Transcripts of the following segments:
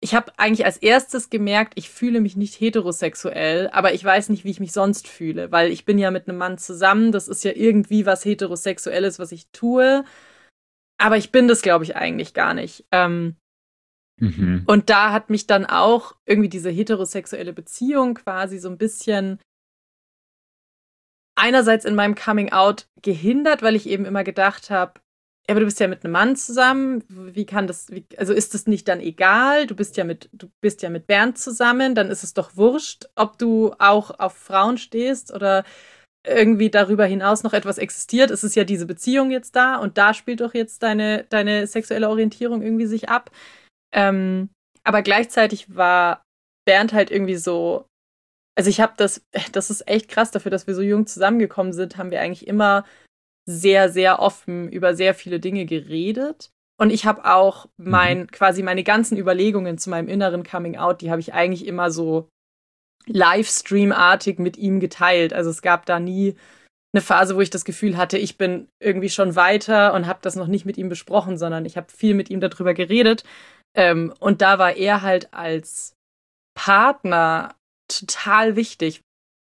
ich habe eigentlich als erstes gemerkt, ich fühle mich nicht heterosexuell, aber ich weiß nicht, wie ich mich sonst fühle, weil ich bin ja mit einem Mann zusammen, das ist ja irgendwie was Heterosexuelles, was ich tue, aber ich bin das, glaube ich, eigentlich gar nicht. Und da hat mich dann auch irgendwie diese heterosexuelle Beziehung quasi so ein bisschen einerseits in meinem Coming-out gehindert, weil ich eben immer gedacht habe, ja, aber du bist ja mit einem Mann zusammen, also ist das nicht dann egal? Du bist ja mit Bernd zusammen, dann ist es doch wurscht, ob du auch auf Frauen stehst oder irgendwie darüber hinaus noch etwas existiert. Es ist ja diese Beziehung jetzt da und da spielt doch jetzt deine sexuelle Orientierung irgendwie sich ab. Aber gleichzeitig war Bernd halt irgendwie so, also das ist echt krass dafür, dass wir so jung zusammengekommen sind, haben wir eigentlich immer sehr, sehr offen über sehr viele Dinge geredet. Und ich habe auch quasi meine ganzen Überlegungen zu meinem inneren Coming Out, die habe ich eigentlich immer so Livestream-artig mit ihm geteilt. Also es gab da nie eine Phase, wo ich das Gefühl hatte, ich bin irgendwie schon weiter und habe das noch nicht mit ihm besprochen, sondern ich habe viel mit ihm darüber geredet. Und da war er halt als Partner total wichtig.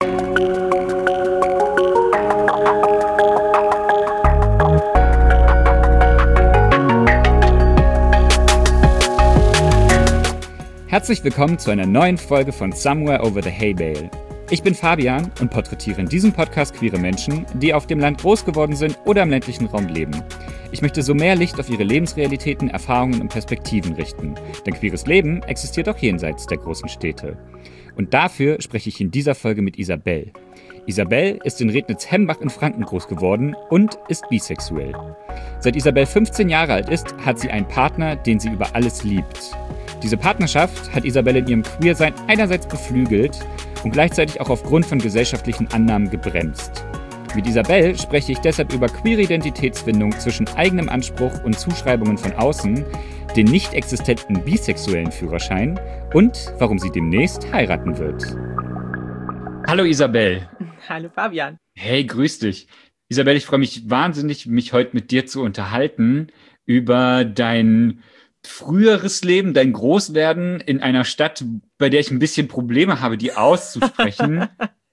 Herzlich willkommen zu einer neuen Folge von Somewhere Over the Hay Bale. Ich bin Fabian und porträtiere in diesem Podcast queere Menschen, die auf dem Land groß geworden sind oder im ländlichen Raum leben. Ich möchte so mehr Licht auf ihre Lebensrealitäten, Erfahrungen und Perspektiven richten, denn queeres Leben existiert auch jenseits der großen Städte. Und dafür spreche ich in dieser Folge mit Isabel. Isabel ist in Rednitz-Hembach in Franken groß geworden und ist bisexuell. Seit Isabel 15 Jahre alt ist, hat sie einen Partner, den sie über alles liebt. Diese Partnerschaft hat Isabel in ihrem Queersein einerseits beflügelt und gleichzeitig auch aufgrund von gesellschaftlichen Annahmen gebremst. Mit Isabel spreche ich deshalb über queere Identitätsfindung zwischen eigenem Anspruch und Zuschreibungen von außen, den nicht existenten bisexuellen Führerschein und warum sie demnächst heiraten wird. Hallo Isabel. Hallo Fabian. Hey, grüß dich. Isabel, ich freue mich wahnsinnig, mich heute mit dir zu unterhalten über dein früheres Leben, dein Großwerden in einer Stadt, bei der ich ein bisschen Probleme habe, die auszusprechen.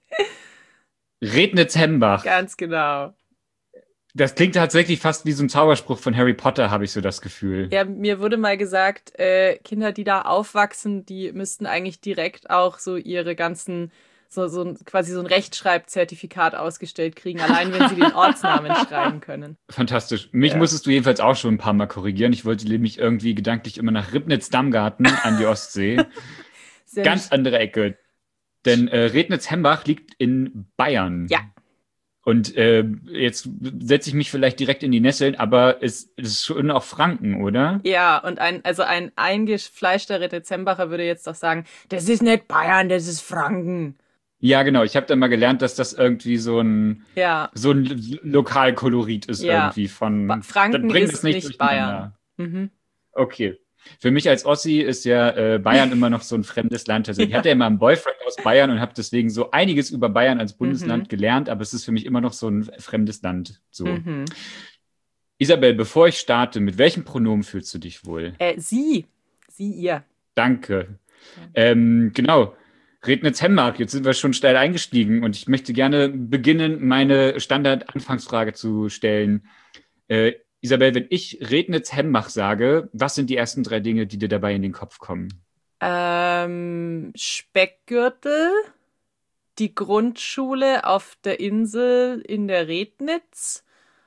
Rednitz-Hembach. Ganz genau. Das klingt tatsächlich fast wie so ein Zauberspruch von Harry Potter, habe ich so das Gefühl. Ja, mir wurde mal gesagt, Kinder, die da aufwachsen, die müssten eigentlich direkt auch so ihre ganzen, quasi so ein Rechtschreibzertifikat ausgestellt kriegen, allein wenn sie den Ortsnamen schreiben können. Fantastisch. Mich musstest du jedenfalls auch schon ein paar Mal korrigieren. Ich wollte nämlich irgendwie gedanklich immer nach Ribnitz-Dammgarten an die Ostsee. Ganz andere Ecke. Denn Rednitz-Hembach liegt in Bayern. Ja. Und jetzt setze ich mich vielleicht direkt in die Nesseln, aber es ist schon auch Franken, oder? Ja, und ein eingefleischter Rednitz-Hembacher würde jetzt doch sagen, das ist nicht Bayern, das ist Franken. Ja, genau. Ich habe dann mal gelernt, dass das irgendwie so ein Lokalkolorit ist irgendwie von... Franken ist nicht Bayern. Okay. Für mich als Ossi ist ja Bayern immer noch so ein fremdes Land. Also ich hatte ja immer einen Boyfriend aus Bayern und habe deswegen so einiges über Bayern als Bundesland gelernt, aber es ist für mich immer noch so ein fremdes Land. So. Isabel, bevor ich starte, mit welchem Pronomen fühlst du dich wohl? Sie, ihr. Danke. Genau. Rednitz-Hembach, jetzt sind wir schon steil eingestiegen und ich möchte gerne beginnen, meine Standard-Anfangsfrage zu stellen. Isabel, wenn ich Rednitz-Hembach sage, was sind die ersten 3 Dinge, die dir dabei in den Kopf kommen? Speckgürtel, die Grundschule auf der Insel in der Rednitz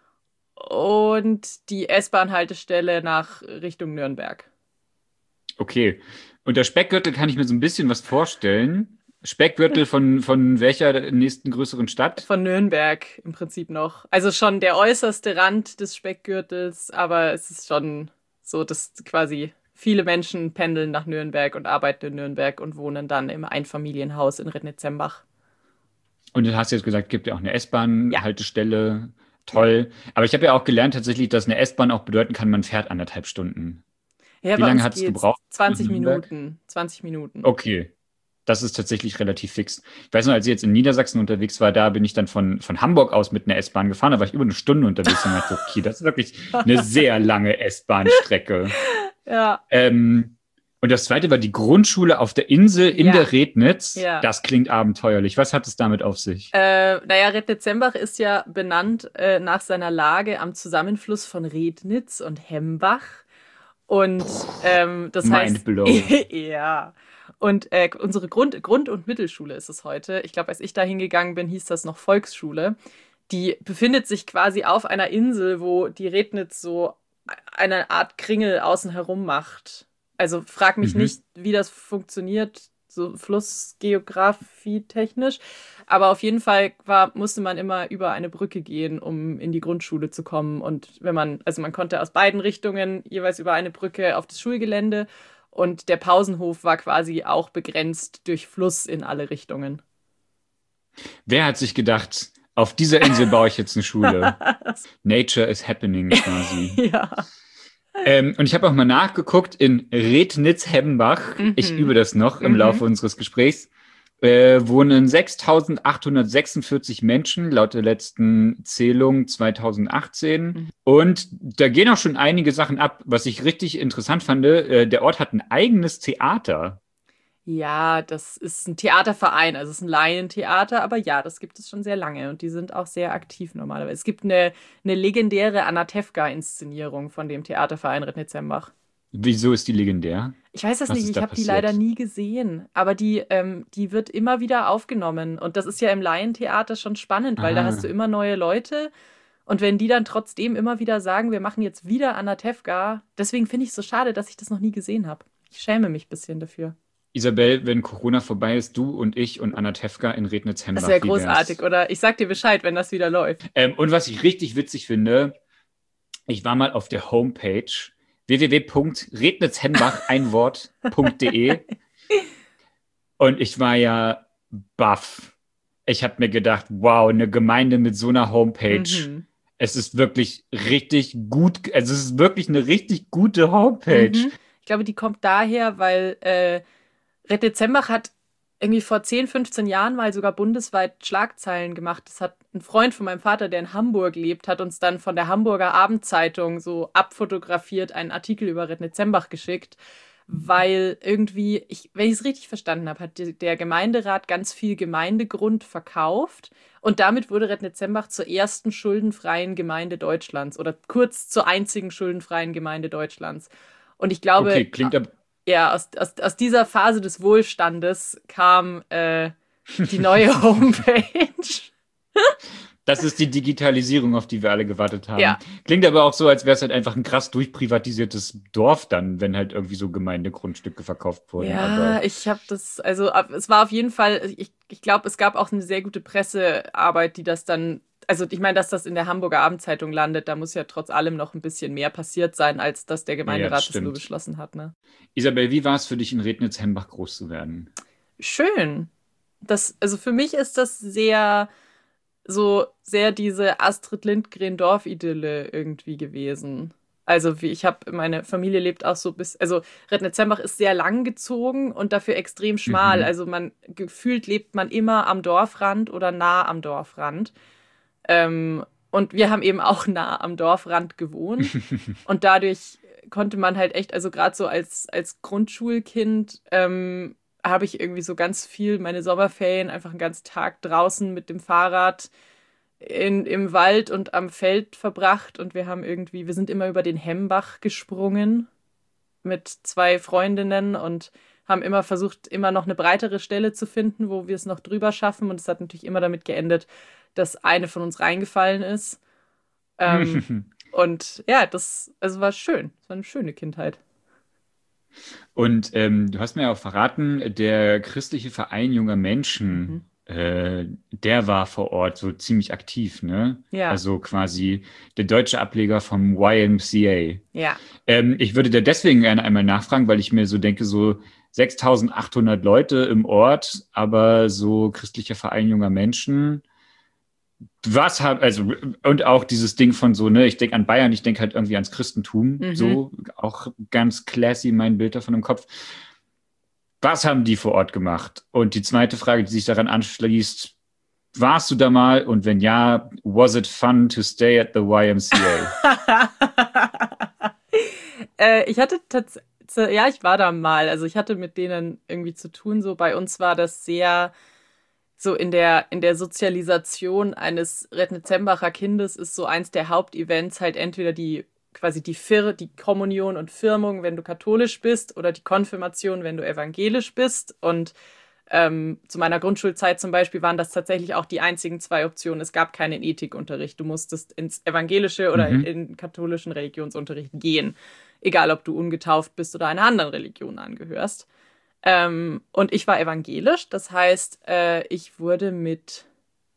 und die S-Bahn-Haltestelle nach Richtung Nürnberg. Okay. Unter Speckgürtel kann ich mir so ein bisschen was vorstellen. Speckgürtel von welcher nächsten größeren Stadt? Von Nürnberg im Prinzip noch. Also schon der äußerste Rand des Speckgürtels, aber es ist schon so, dass quasi viele Menschen pendeln nach Nürnberg und arbeiten in Nürnberg und wohnen dann im Einfamilienhaus in Rednitz-Hembach. Und du hast jetzt gesagt, es gibt ja auch eine S-Bahn-Haltestelle. Toll. Aber ich habe ja auch gelernt tatsächlich, dass eine S-Bahn auch bedeuten kann, man fährt 1,5 Stunden. Ja, wie lange hat es gebraucht? 20 Minuten. 20 Minuten. Okay. Das ist tatsächlich relativ fix. Ich weiß noch, als ich jetzt in Niedersachsen unterwegs war, da bin ich dann von Hamburg aus mit einer S-Bahn gefahren. Da war ich über 1 Stunde unterwegs und dachte, okay, das ist wirklich eine sehr lange S-Bahn-Strecke. Ja. Und das zweite war die Grundschule auf der Insel in der Rednitz. Ja. Das klingt abenteuerlich. Was hat es damit auf sich? Rednitz-Hembach ist ja benannt nach seiner Lage am Zusammenfluss von Rednitz und Hembach. Und das heißt, ja. Und unsere Grund- und Mittelschule ist es heute. Ich glaube, als ich da hingegangen bin, hieß das noch Volksschule. Die befindet sich quasi auf einer Insel, wo die Rednitz so eine Art Kringel außen herum macht. Also frag mich nicht, wie das funktioniert, so Flussgeografie-technisch. Aber auf jeden Fall musste man immer über eine Brücke gehen, um in die Grundschule zu kommen. Und man konnte aus beiden Richtungen jeweils über eine Brücke auf das Schulgelände. Und der Pausenhof war quasi auch begrenzt durch Fluss in alle Richtungen. Wer hat sich gedacht, auf dieser Insel baue ich jetzt eine Schule? Nature is happening quasi. Ja. Und ich habe auch mal nachgeguckt in Rednitz-Hembach. Ich übe das noch im Laufe unseres Gesprächs. Wohnen 6.846 Menschen laut der letzten Zählung 2018. Und da gehen auch schon einige Sachen ab. Was ich richtig interessant fand, der Ort hat ein eigenes Theater. Ja, das ist ein Theaterverein, also es ist ein Laientheater, aber ja, das gibt es schon sehr lange und die sind auch sehr aktiv normalerweise. Es gibt eine legendäre Anatevka-Inszenierung von dem Theaterverein Rednitz-Hembach. Wieso ist die legendär? Ich weiß das nicht, ich habe die leider nie gesehen, aber die wird immer wieder aufgenommen und das ist ja im Laientheater schon spannend, weil da hast du immer neue Leute und wenn die dann trotzdem immer wieder sagen, wir machen jetzt wieder Anatevka, deswegen finde ich es so schade, dass ich das noch nie gesehen habe. Ich schäme mich ein bisschen dafür. Isabel, wenn Corona vorbei ist, du und ich und Anatevka in Rednitz-Hembach. Das wäre großartig, oder? Ich sag dir Bescheid, wenn das wieder läuft. Und was ich richtig witzig finde, ich war mal auf der Homepage www.rednitzhembach.de und ich war ja baff. Ich habe mir gedacht, wow, eine Gemeinde mit so einer Homepage. Es ist wirklich richtig gut, also es ist wirklich eine richtig gute Homepage. Ich glaube, die kommt daher, weil Rednitz-Hembach hat irgendwie vor 10, 15 Jahren mal sogar bundesweit Schlagzeilen gemacht. Das hat ein Freund von meinem Vater, der in Hamburg lebt, hat uns dann von der Hamburger Abendzeitung so abfotografiert einen Artikel über Rednitz-Hembach geschickt, weil irgendwie, wenn ich es richtig verstanden habe, hat der Gemeinderat ganz viel Gemeindegrund verkauft und damit wurde Rednitz-Hembach zur ersten schuldenfreien Gemeinde Deutschlands oder kurz zur einzigen schuldenfreien Gemeinde Deutschlands. Und ich glaube, okay, klingt aber ja, aus dieser Phase des Wohlstandes kam die neue Homepage. Das ist die Digitalisierung, auf die wir alle gewartet haben. Ja. Klingt aber auch so, als wäre es halt einfach ein krass durchprivatisiertes Dorf dann, wenn halt irgendwie so Gemeindegrundstücke verkauft wurden. Ja, ich habe das, also es war auf jeden Fall, ich glaube, es gab auch eine sehr gute Pressearbeit, die das dann, also ich meine, dass das in der Hamburger Abendzeitung landet, da muss ja trotz allem noch ein bisschen mehr passiert sein, als dass der Gemeinderat das nur beschlossen hat. Ne? Isabel, wie war es für dich, in Rednitz-Hembach groß zu werden? Schön. Also für mich ist das sehr diese Astrid Lindgren-Dorfidylle irgendwie gewesen. Also meine Familie lebt auch so also Rednitz-Hembach ist sehr lang gezogen und dafür extrem schmal. Also gefühlt lebt man immer am Dorfrand oder nah am Dorfrand. Und wir haben eben auch nah am Dorfrand gewohnt. Und dadurch konnte man halt echt, also gerade so als Grundschulkind, habe ich irgendwie so ganz viel meine Sommerferien einfach einen ganzen Tag draußen mit dem Fahrrad im Wald und am Feld verbracht. Und wir sind immer über den Hembach gesprungen mit 2 Freundinnen und haben immer versucht, immer noch eine breitere Stelle zu finden, wo wir es noch drüber schaffen. Und es hat natürlich immer damit geendet, dass eine von uns reingefallen ist. Und ja, war schön. Es war eine schöne Kindheit. Und du hast mir ja auch verraten, der christliche Verein junger Menschen, der war vor Ort so ziemlich aktiv, ne? Ja. Also quasi der deutsche Ableger vom YMCA. Ja. Ich würde da deswegen gerne einmal nachfragen, weil ich mir so denke, so 6.800 Leute im Ort, aber so christlicher Verein junger Menschen. Und auch dieses Ding von so, ne, ich denke an Bayern, ich denke halt irgendwie ans Christentum, so, auch ganz classy mein Bild davon im Kopf. Was haben die vor Ort gemacht? Und die zweite Frage, die sich daran anschließt, warst du da mal? Und wenn ja, was it fun to stay at the YMCA? Ich hatte Ja, ich war da mal. Also ich hatte mit denen irgendwie zu tun. So bei uns war das sehr so in der Sozialisation eines Rednitzembacher Kindes ist so eins der Hauptevents halt entweder die Kommunion und Firmung, wenn du katholisch bist, oder die Konfirmation, wenn du evangelisch bist. Und zu meiner Grundschulzeit zum Beispiel waren das tatsächlich auch die einzigen zwei Optionen. Es gab keinen Ethikunterricht. Du musstest ins evangelische oder in den katholischen Religionsunterricht gehen. Egal, ob du ungetauft bist oder einer anderen Religion angehörst. Und ich war evangelisch. Das heißt, ich wurde mit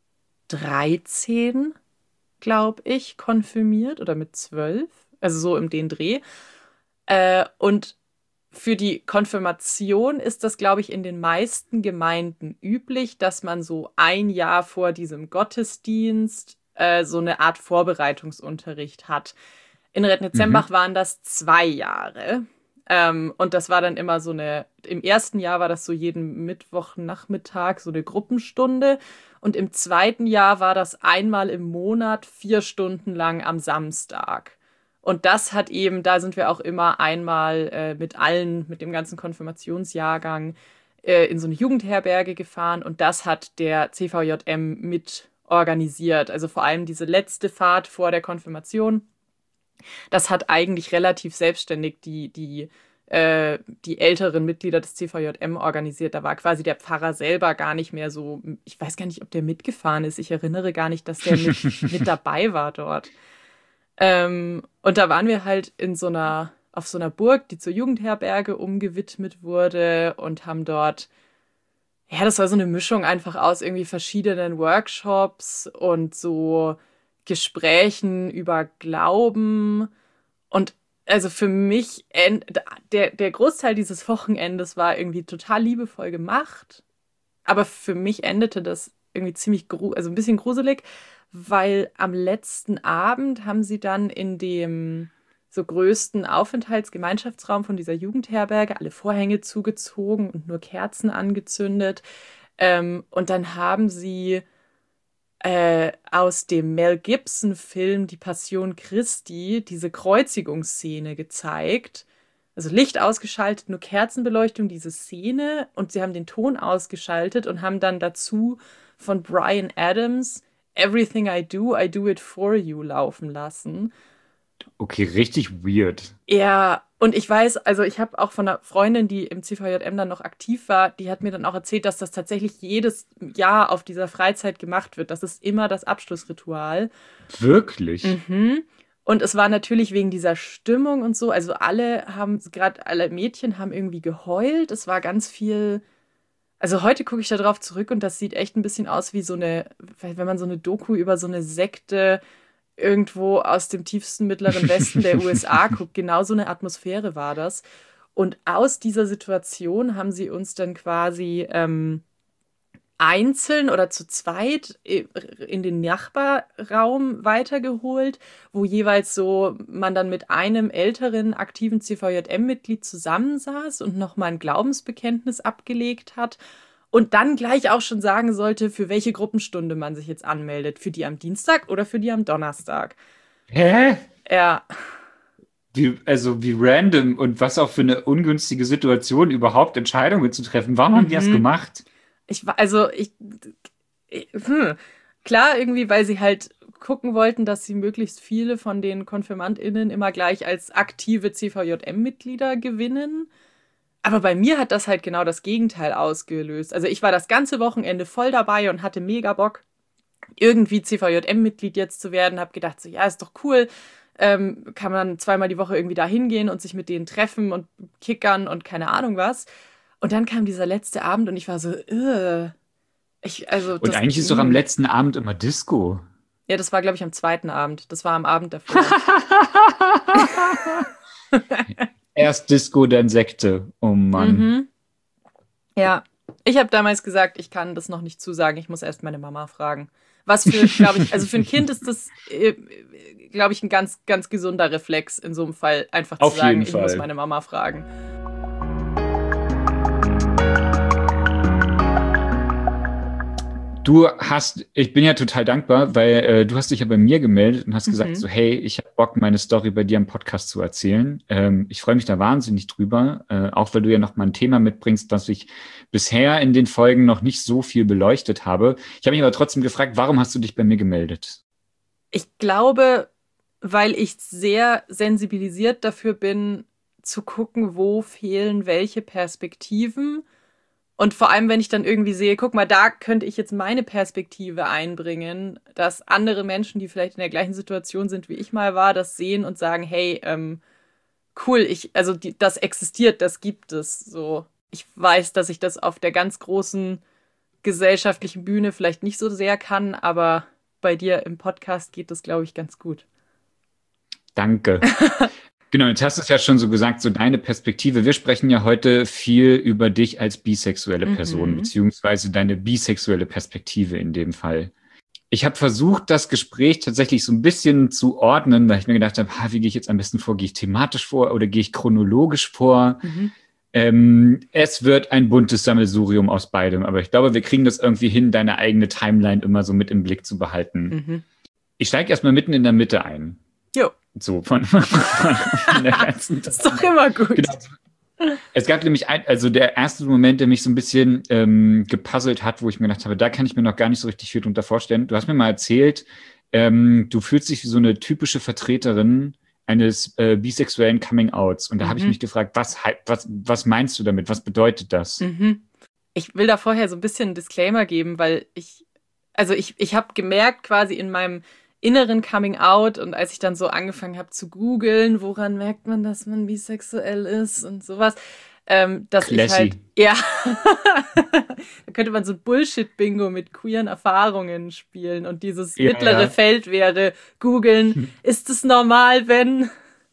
13, glaube ich, konfirmiert oder mit 12. Also so im den Dreh. Und für die Konfirmation ist das, glaube ich, in den meisten Gemeinden üblich, dass man so ein Jahr vor diesem Gottesdienst so eine Art Vorbereitungsunterricht hat. In Rednitzembach waren das 2 Jahre. Und das war dann immer im ersten Jahr war das so jeden Mittwochnachmittag so eine Gruppenstunde. Und im zweiten Jahr war das einmal im Monat 4 Stunden lang am Samstag. Und das hat eben, da sind wir auch immer einmal mit dem ganzen Konfirmationsjahrgang in so eine Jugendherberge gefahren. Und das hat der CVJM mit organisiert. Also vor allem diese letzte Fahrt vor der Konfirmation. Das hat eigentlich relativ selbstständig die älteren Mitglieder des CVJM organisiert. Da war quasi der Pfarrer selber gar nicht mehr so, ich weiß gar nicht, ob der mitgefahren ist. Ich erinnere gar nicht, dass der mit dabei war dort. Und da waren wir halt auf so einer Burg, die zur Jugendherberge umgewidmet wurde und haben dort, ja, das war so eine Mischung einfach aus irgendwie verschiedenen Workshops und so Gesprächen über Glauben. Und also für mich, der Großteil dieses Wochenendes war irgendwie total liebevoll gemacht. Aber für mich endete das irgendwie ein bisschen gruselig, weil am letzten Abend haben sie dann in dem so größten Aufenthaltsgemeinschaftsraum von dieser Jugendherberge alle Vorhänge zugezogen und nur Kerzen angezündet. Und dann haben sie aus dem Mel Gibson-Film Die Passion Christi diese Kreuzigungsszene gezeigt. Also Licht ausgeschaltet, nur Kerzenbeleuchtung, diese Szene. Und sie haben den Ton ausgeschaltet und haben dann dazu von Bryan Adams Everything I do it for you laufen lassen. Okay, richtig weird. Ja, und ich weiß, also ich habe auch von einer Freundin, die im CVJM dann noch aktiv war, die hat mir dann auch erzählt, dass das tatsächlich jedes Jahr auf dieser Freizeit gemacht wird. Das ist immer das Abschlussritual. Wirklich? Mhm. Und es war natürlich wegen dieser Stimmung und so, also alle Mädchen haben irgendwie geheult. Es war ganz viel, also heute gucke ich da drauf zurück und das sieht echt ein bisschen aus wie wenn man so eine Doku über so eine Sekte irgendwo aus dem tiefsten mittleren Westen der USA guckt. Genau so eine Atmosphäre war das. Und aus dieser Situation haben sie uns dann quasi einzeln oder zu zweit in den Nachbarraum weitergeholt, wo jeweils so man dann mit einem älteren aktiven CVJM-Mitglied zusammensaß und nochmal ein Glaubensbekenntnis abgelegt hat. Und dann gleich auch schon sagen sollte, für welche Gruppenstunde man sich jetzt anmeldet. Für die am Dienstag oder für die am Donnerstag. Hä? Ja. Wie random und was auch für eine ungünstige Situation, überhaupt Entscheidungen zu treffen. Warum haben die das gemacht? Klar, irgendwie, weil sie halt gucken wollten, dass sie möglichst viele von den KonfirmandInnen immer gleich als aktive CVJM-Mitglieder gewinnen. Aber bei mir hat das halt genau das Gegenteil ausgelöst. Also ich war das ganze Wochenende voll dabei und hatte mega Bock, irgendwie CVJM-Mitglied jetzt zu werden. Hab gedacht, so, ja, ist doch cool. Kann man 2-mal die Woche irgendwie da hingehen und sich mit denen treffen und kickern und keine Ahnung was. Und dann kam dieser letzte Abend und ich war so, Und eigentlich ist doch am letzten Abend immer Disco. Ja, das war, glaube ich, am zweiten Abend. Das war am Abend davor. Erst Disco, dann Sekte. Oh Mann. Mhm. Ja, ich habe damals gesagt, ich kann das noch nicht zusagen. Ich muss erst meine Mama fragen. Was glaube ich, also für ein Kind ist das, glaube ich, ein ganz, ganz gesunder Reflex in so einem Fall, einfach zu sagen, ich muss meine Mama fragen. Ich bin ja total dankbar, weil du hast dich ja bei mir gemeldet und hast gesagt so, hey, ich habe Bock, meine Story bei dir im Podcast zu erzählen. Ich freue mich da wahnsinnig drüber, auch weil du ja noch mal ein Thema mitbringst, das ich bisher in den Folgen noch nicht so viel beleuchtet habe. Ich habe mich aber trotzdem gefragt, warum hast du dich bei mir gemeldet? Ich glaube, weil ich sehr sensibilisiert dafür bin, zu gucken, wo fehlen welche Perspektiven. Und vor allem, wenn ich dann irgendwie sehe, guck mal, da könnte ich jetzt meine Perspektive einbringen, dass andere Menschen, die vielleicht in der gleichen Situation sind, wie ich mal war, das sehen und sagen, hey, cool, das existiert, das gibt es. So, ich weiß, dass ich das auf der ganz großen gesellschaftlichen Bühne vielleicht nicht so sehr kann, aber bei dir im Podcast geht das, glaube ich, ganz gut. Danke. Genau, jetzt hast du es ja schon so gesagt, so deine Perspektive. Wir sprechen ja heute viel über dich als bisexuelle Person, beziehungsweise deine bisexuelle Perspektive in dem Fall. Ich habe versucht, das Gespräch tatsächlich so ein bisschen zu ordnen, weil ich mir gedacht habe, wie gehe ich jetzt am besten vor? Gehe ich thematisch vor oder gehe ich chronologisch vor? Es wird ein buntes Sammelsurium aus beidem, aber ich glaube, wir kriegen das irgendwie hin, deine eigene Timeline immer so mit im Blick zu behalten. Ich steige erstmal mitten in der Mitte ein. Jo. So, von der ganzen Ist doch immer gut. Genau. Es gab nämlich der erste Moment, der mich so ein bisschen gepuzzelt hat, wo ich mir gedacht habe, da kann ich mir noch gar nicht so richtig viel drunter vorstellen. Du hast mir mal erzählt, du fühlst dich wie so eine typische Vertreterin eines bisexuellen Coming-Outs. Und da habe ich mich gefragt, was meinst du damit? Was bedeutet das? Ich will da vorher so ein bisschen einen Disclaimer geben, weil ich habe gemerkt quasi in meinem inneren Coming-out und als ich dann so angefangen habe zu googeln, woran merkt man, dass man bisexuell ist und sowas, dass Classy. ich halt, ja, da könnte man so ein Bullshit-Bingo mit queeren Erfahrungen spielen und dieses mittlere Feld wäre googeln, ist es normal, wenn...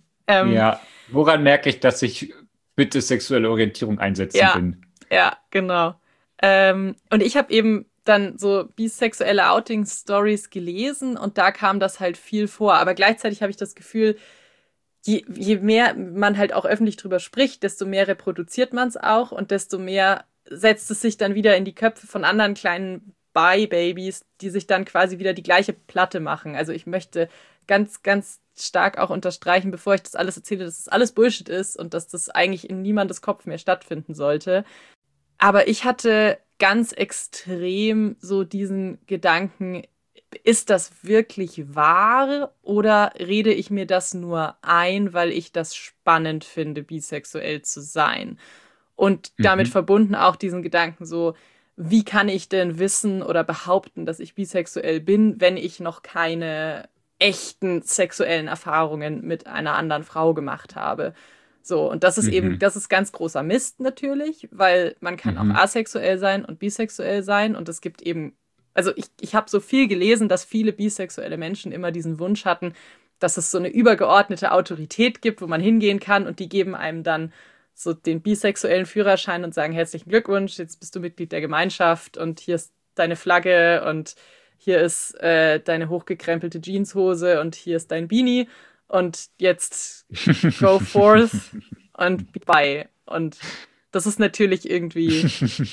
woran merke ich, dass ich bitte sexuelle Orientierung einsetzen bin? Ja, genau. Und ich habe eben dann so bisexuelle Outing-Stories gelesen und da kam das halt viel vor. Aber gleichzeitig habe ich das Gefühl, je mehr man halt auch öffentlich drüber spricht, desto mehr reproduziert man es auch und desto mehr setzt es sich dann wieder in die Köpfe von anderen kleinen Bi-Babys, die sich dann quasi wieder die gleiche Platte machen. Also ich möchte ganz, ganz stark auch unterstreichen, bevor ich das alles erzähle, dass das alles Bullshit ist und dass das eigentlich in niemandes Kopf mehr stattfinden sollte. Aber ich hatte ganz extrem so diesen Gedanken, ist das wirklich wahr oder rede ich mir das nur ein, weil ich das spannend finde, bisexuell zu sein? Und damit verbunden auch diesen Gedanken so, wie kann ich denn wissen oder behaupten, dass ich bisexuell bin, wenn ich noch keine echten sexuellen Erfahrungen mit einer anderen Frau gemacht habe? So, und das ist das ist ganz großer Mist natürlich, weil man kann auch asexuell sein und bisexuell sein und es gibt eben, also ich habe so viel gelesen, dass viele bisexuelle Menschen immer diesen Wunsch hatten, dass es so eine übergeordnete Autorität gibt, wo man hingehen kann und die geben einem dann so den bisexuellen Führerschein und sagen, herzlichen Glückwunsch, jetzt bist du Mitglied der Gemeinschaft und hier ist deine Flagge und hier ist deine hochgekrempelte Jeanshose und hier ist dein Beanie. Und jetzt go forth und be bye. Und das ist natürlich irgendwie,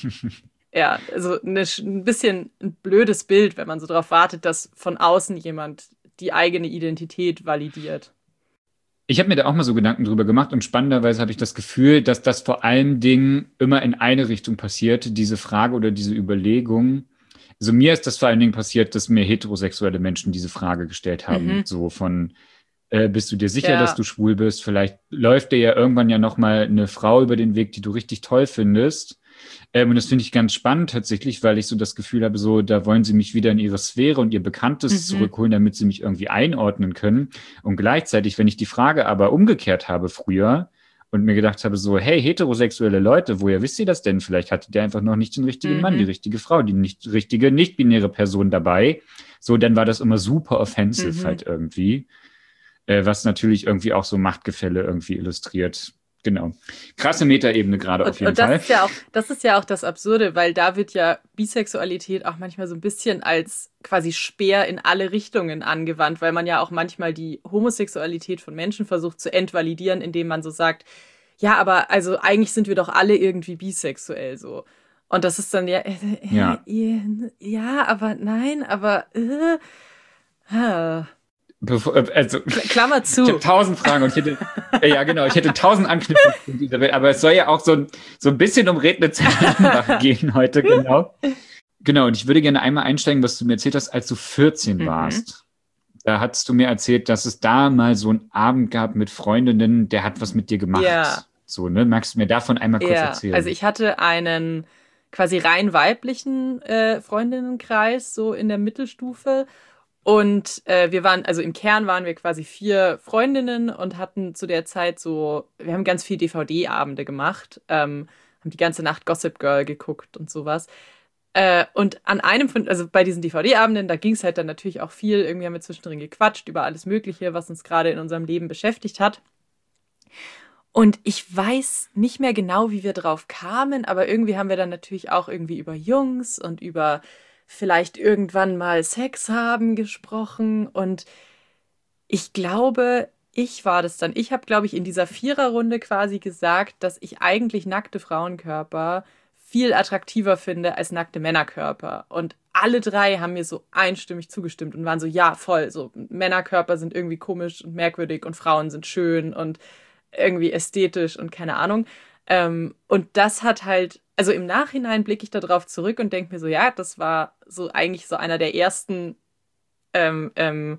also ein bisschen ein blödes Bild, wenn man so darauf wartet, dass von außen jemand die eigene Identität validiert. Ich habe mir da auch mal so Gedanken drüber gemacht und spannenderweise habe ich das Gefühl, dass das vor allen Dingen immer in eine Richtung passiert, diese Frage oder diese Überlegung. Also mir ist das vor allen Dingen passiert, dass mir heterosexuelle Menschen diese Frage gestellt haben, so von bist du dir sicher, dass du schwul bist? Vielleicht läuft dir ja irgendwann ja nochmal eine Frau über den Weg, die du richtig toll findest. Und das finde ich ganz spannend tatsächlich, weil ich so das Gefühl habe, so da wollen sie mich wieder in ihre Sphäre und ihr Bekanntes zurückholen, damit sie mich irgendwie einordnen können. Und gleichzeitig, wenn ich die Frage aber umgekehrt habe früher und mir gedacht habe, so, hey, heterosexuelle Leute, woher wisst ihr das denn? Vielleicht hattet ihr einfach noch nicht den richtigen Mann, die richtige Frau, die richtige, nicht-binäre Person dabei. So, dann war das immer super offensive halt irgendwie. Was natürlich irgendwie auch so Machtgefälle irgendwie illustriert. Genau. Krasse Metaebene gerade auf jeden Fall. Das ist ja auch das Absurde, weil da wird ja Bisexualität auch manchmal so ein bisschen als quasi Speer in alle Richtungen angewandt, weil man ja auch manchmal die Homosexualität von Menschen versucht zu entvalidieren, indem man so sagt, ja, aber also eigentlich sind wir doch alle irgendwie bisexuell so. Und das ist dann Ja. ja, aber nein, aber Klammer Ich habe zu. 1000 Fragen und ja genau, ich hätte 1000 Anknüpfungspunkte dieser Welt, aber es soll ja auch so ein bisschen um Rednitz-Lambach gehen heute, genau. Genau, und ich würde gerne einmal einsteigen, was du mir erzählt hast, als du 14 Mhm. warst. Da hast du mir erzählt, dass es da mal so einen Abend gab mit Freundinnen, der hat was mit dir Ja, gemacht. So, ne? Magst du mir davon einmal kurz ja. Also erzählen? ich hatte einen quasi rein weiblichen Freundinnenkreis, so in der Mittelstufe. Und wir waren, also im Kern waren wir quasi 4 Freundinnen und hatten zu der Zeit so, wir haben ganz viel DVD-Abende gemacht, haben die ganze Nacht Gossip Girl geguckt und sowas. Und an einem von, also bei diesen DVD-Abenden, da ging es halt dann natürlich auch viel, irgendwie haben wir zwischendrin gequatscht über alles Mögliche, was uns gerade in unserem Leben beschäftigt hat. Und ich weiß nicht mehr genau, wie wir drauf kamen, aber irgendwie haben wir dann natürlich auch irgendwie über Jungs und über vielleicht irgendwann mal Sex haben gesprochen. Und ich glaube, ich war das dann. Ich habe, glaube ich, in dieser Viererrunde quasi gesagt, dass ich eigentlich nackte Frauenkörper viel attraktiver finde als nackte Männerkörper. Und alle 3 haben mir so einstimmig zugestimmt und waren so, ja, voll, so Männerkörper sind irgendwie komisch und merkwürdig und Frauen sind schön und irgendwie ästhetisch und keine Ahnung. Und das hat halt, also im Nachhinein blicke ich da drauf zurück und denke mir so, ja, das war so eigentlich so einer der ersten ähm, ähm,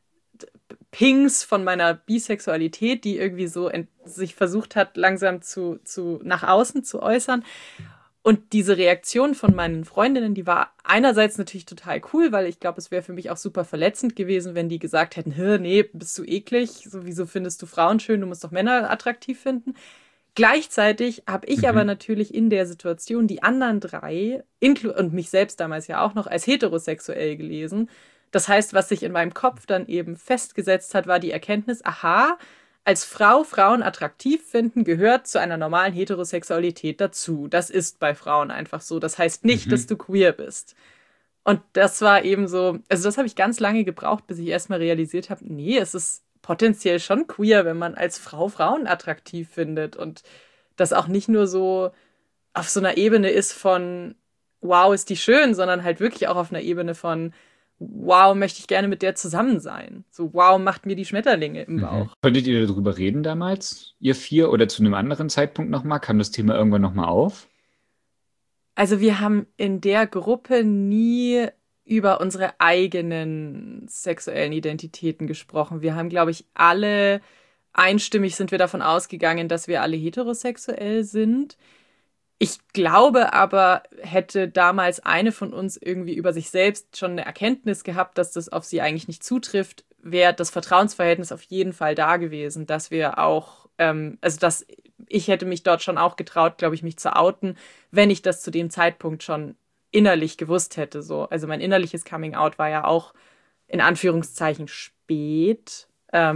Pings von meiner Bisexualität, die irgendwie so sich versucht hat, langsam nach außen zu äußern. Und diese Reaktion von meinen Freundinnen, die war einerseits natürlich total cool, weil ich glaube, es wäre für mich auch super verletzend gewesen, wenn die gesagt hätten, nee, bist du eklig, so, wieso findest du Frauen schön, du musst doch Männer attraktiv finden. Gleichzeitig habe ich aber Mhm. natürlich in der Situation die anderen 3 und mich selbst damals ja auch noch als heterosexuell gelesen. Das heißt, was sich in meinem Kopf dann eben festgesetzt hat, war die Erkenntnis, aha, als Frau Frauen attraktiv finden gehört zu einer normalen Heterosexualität dazu. Das ist bei Frauen einfach so. Das heißt nicht, dass Mhm. du queer bist. Und das war eben so, also das habe ich ganz lange gebraucht, bis ich erstmal realisiert habe, nee, es ist potenziell schon queer, wenn man als Frau Frauen attraktiv findet und das auch nicht nur so auf so einer Ebene ist von, wow, ist die schön, sondern halt wirklich auch auf einer Ebene von, wow, möchte ich gerne mit der zusammen sein. So, wow, macht mir die Schmetterlinge im Mhm. Bauch. Konntet ihr darüber reden damals, ihr 4, oder zu einem anderen Zeitpunkt nochmal? Kam das Thema irgendwann nochmal auf? Also wir haben in der Gruppe nie über unsere eigenen sexuellen Identitäten gesprochen. Wir haben, glaube ich, alle einstimmig sind wir davon ausgegangen, dass wir alle heterosexuell sind. Ich glaube aber, hätte damals eine von uns irgendwie über sich selbst schon eine Erkenntnis gehabt, dass das auf sie eigentlich nicht zutrifft, wäre das Vertrauensverhältnis auf jeden Fall da gewesen, dass wir auch, also dass ich hätte mich dort schon auch getraut, glaube ich, mich zu outen, wenn ich das zu dem Zeitpunkt schon innerlich gewusst hätte. So. Also mein innerliches Coming Out war ja auch in Anführungszeichen spät.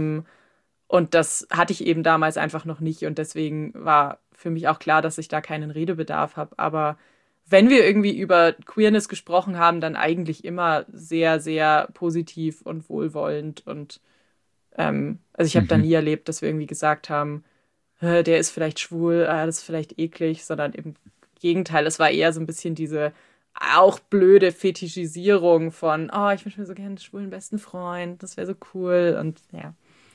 Und das hatte ich eben damals einfach noch nicht. Und deswegen war für mich auch klar, dass ich da keinen Redebedarf habe. Aber wenn wir irgendwie über Queerness gesprochen haben, dann eigentlich immer sehr, sehr positiv und wohlwollend. Und also ich habe da Mhm. nie erlebt, dass wir irgendwie gesagt haben, der ist vielleicht schwul, das ist vielleicht eklig, sondern im Gegenteil, es war eher so ein bisschen diese auch blöde Fetischisierung von, oh, ich wünsche mir so gerne einen schwulen besten Freund, das wäre so cool und ja,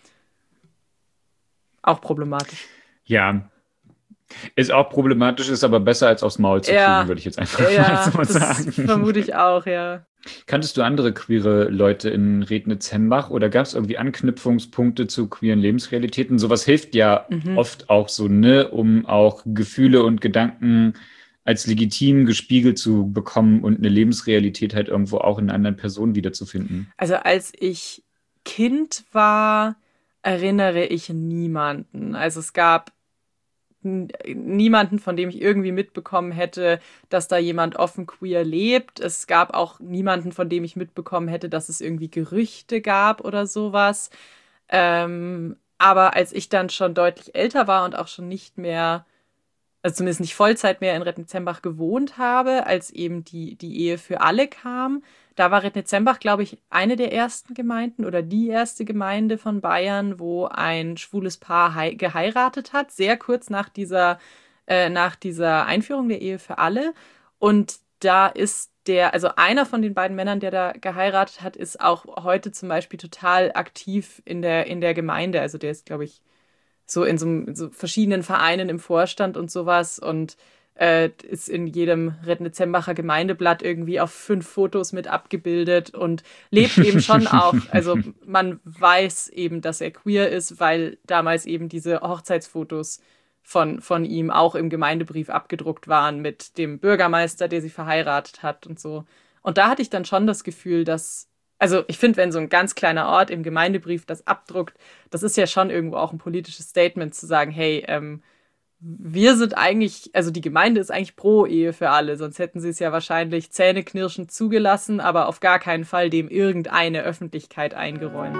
auch problematisch. Ja, ist auch problematisch, ist aber besser als aufs Maul zu kriegen, Ja, würde ich jetzt einfach mal ja, so das sagen. vermute ich auch, ja. Kanntest du andere queere Leute in Rednitz-Hembach oder gab es irgendwie Anknüpfungspunkte zu queeren Lebensrealitäten? Sowas hilft ja Mhm. oft auch so, ne, um auch Gefühle und Gedanken als legitim gespiegelt zu bekommen und eine Lebensrealität halt irgendwo auch in einer anderen Person wiederzufinden. Also als ich Kind war, erinnere ich niemanden. Also es gab niemanden, von dem ich irgendwie mitbekommen hätte, dass da jemand offen queer lebt. Es gab auch niemanden, von dem ich mitbekommen hätte, dass es irgendwie Gerüchte gab oder sowas. Aber als ich dann schon deutlich älter war und auch schon nicht mehr, also zumindest nicht Vollzeit mehr in Rednitzembach gewohnt habe, als eben die Ehe für alle kam. Da war Rednitzembach, glaube ich, eine der ersten Gemeinden oder die erste Gemeinde von Bayern, wo ein schwules Paar geheiratet hat, sehr kurz nach dieser Einführung der Ehe für alle. Und da ist also einer von den beiden Männern, der da geheiratet hat, ist auch heute zum Beispiel total aktiv in der Gemeinde. Also der ist, glaube ich, so in so verschiedenen Vereinen im Vorstand und sowas und ist in jedem Rednitzembacher Gemeindeblatt irgendwie auf 5 Fotos mit abgebildet und lebt eben schon auch, also man weiß eben, dass er queer ist, weil damals eben diese Hochzeitsfotos von ihm auch im Gemeindebrief abgedruckt waren mit dem Bürgermeister, der sie verheiratet hat und so. Und da hatte ich dann schon das Gefühl, dass, also ich finde, wenn so ein ganz kleiner Ort im Gemeindebrief das abdruckt, das ist ja schon irgendwo auch ein politisches Statement zu sagen, hey, wir sind eigentlich, also die Gemeinde ist eigentlich pro Ehe für alle, sonst hätten sie es ja wahrscheinlich zähneknirschend zugelassen, aber auf gar keinen Fall dem irgendeine Öffentlichkeit eingeräumt.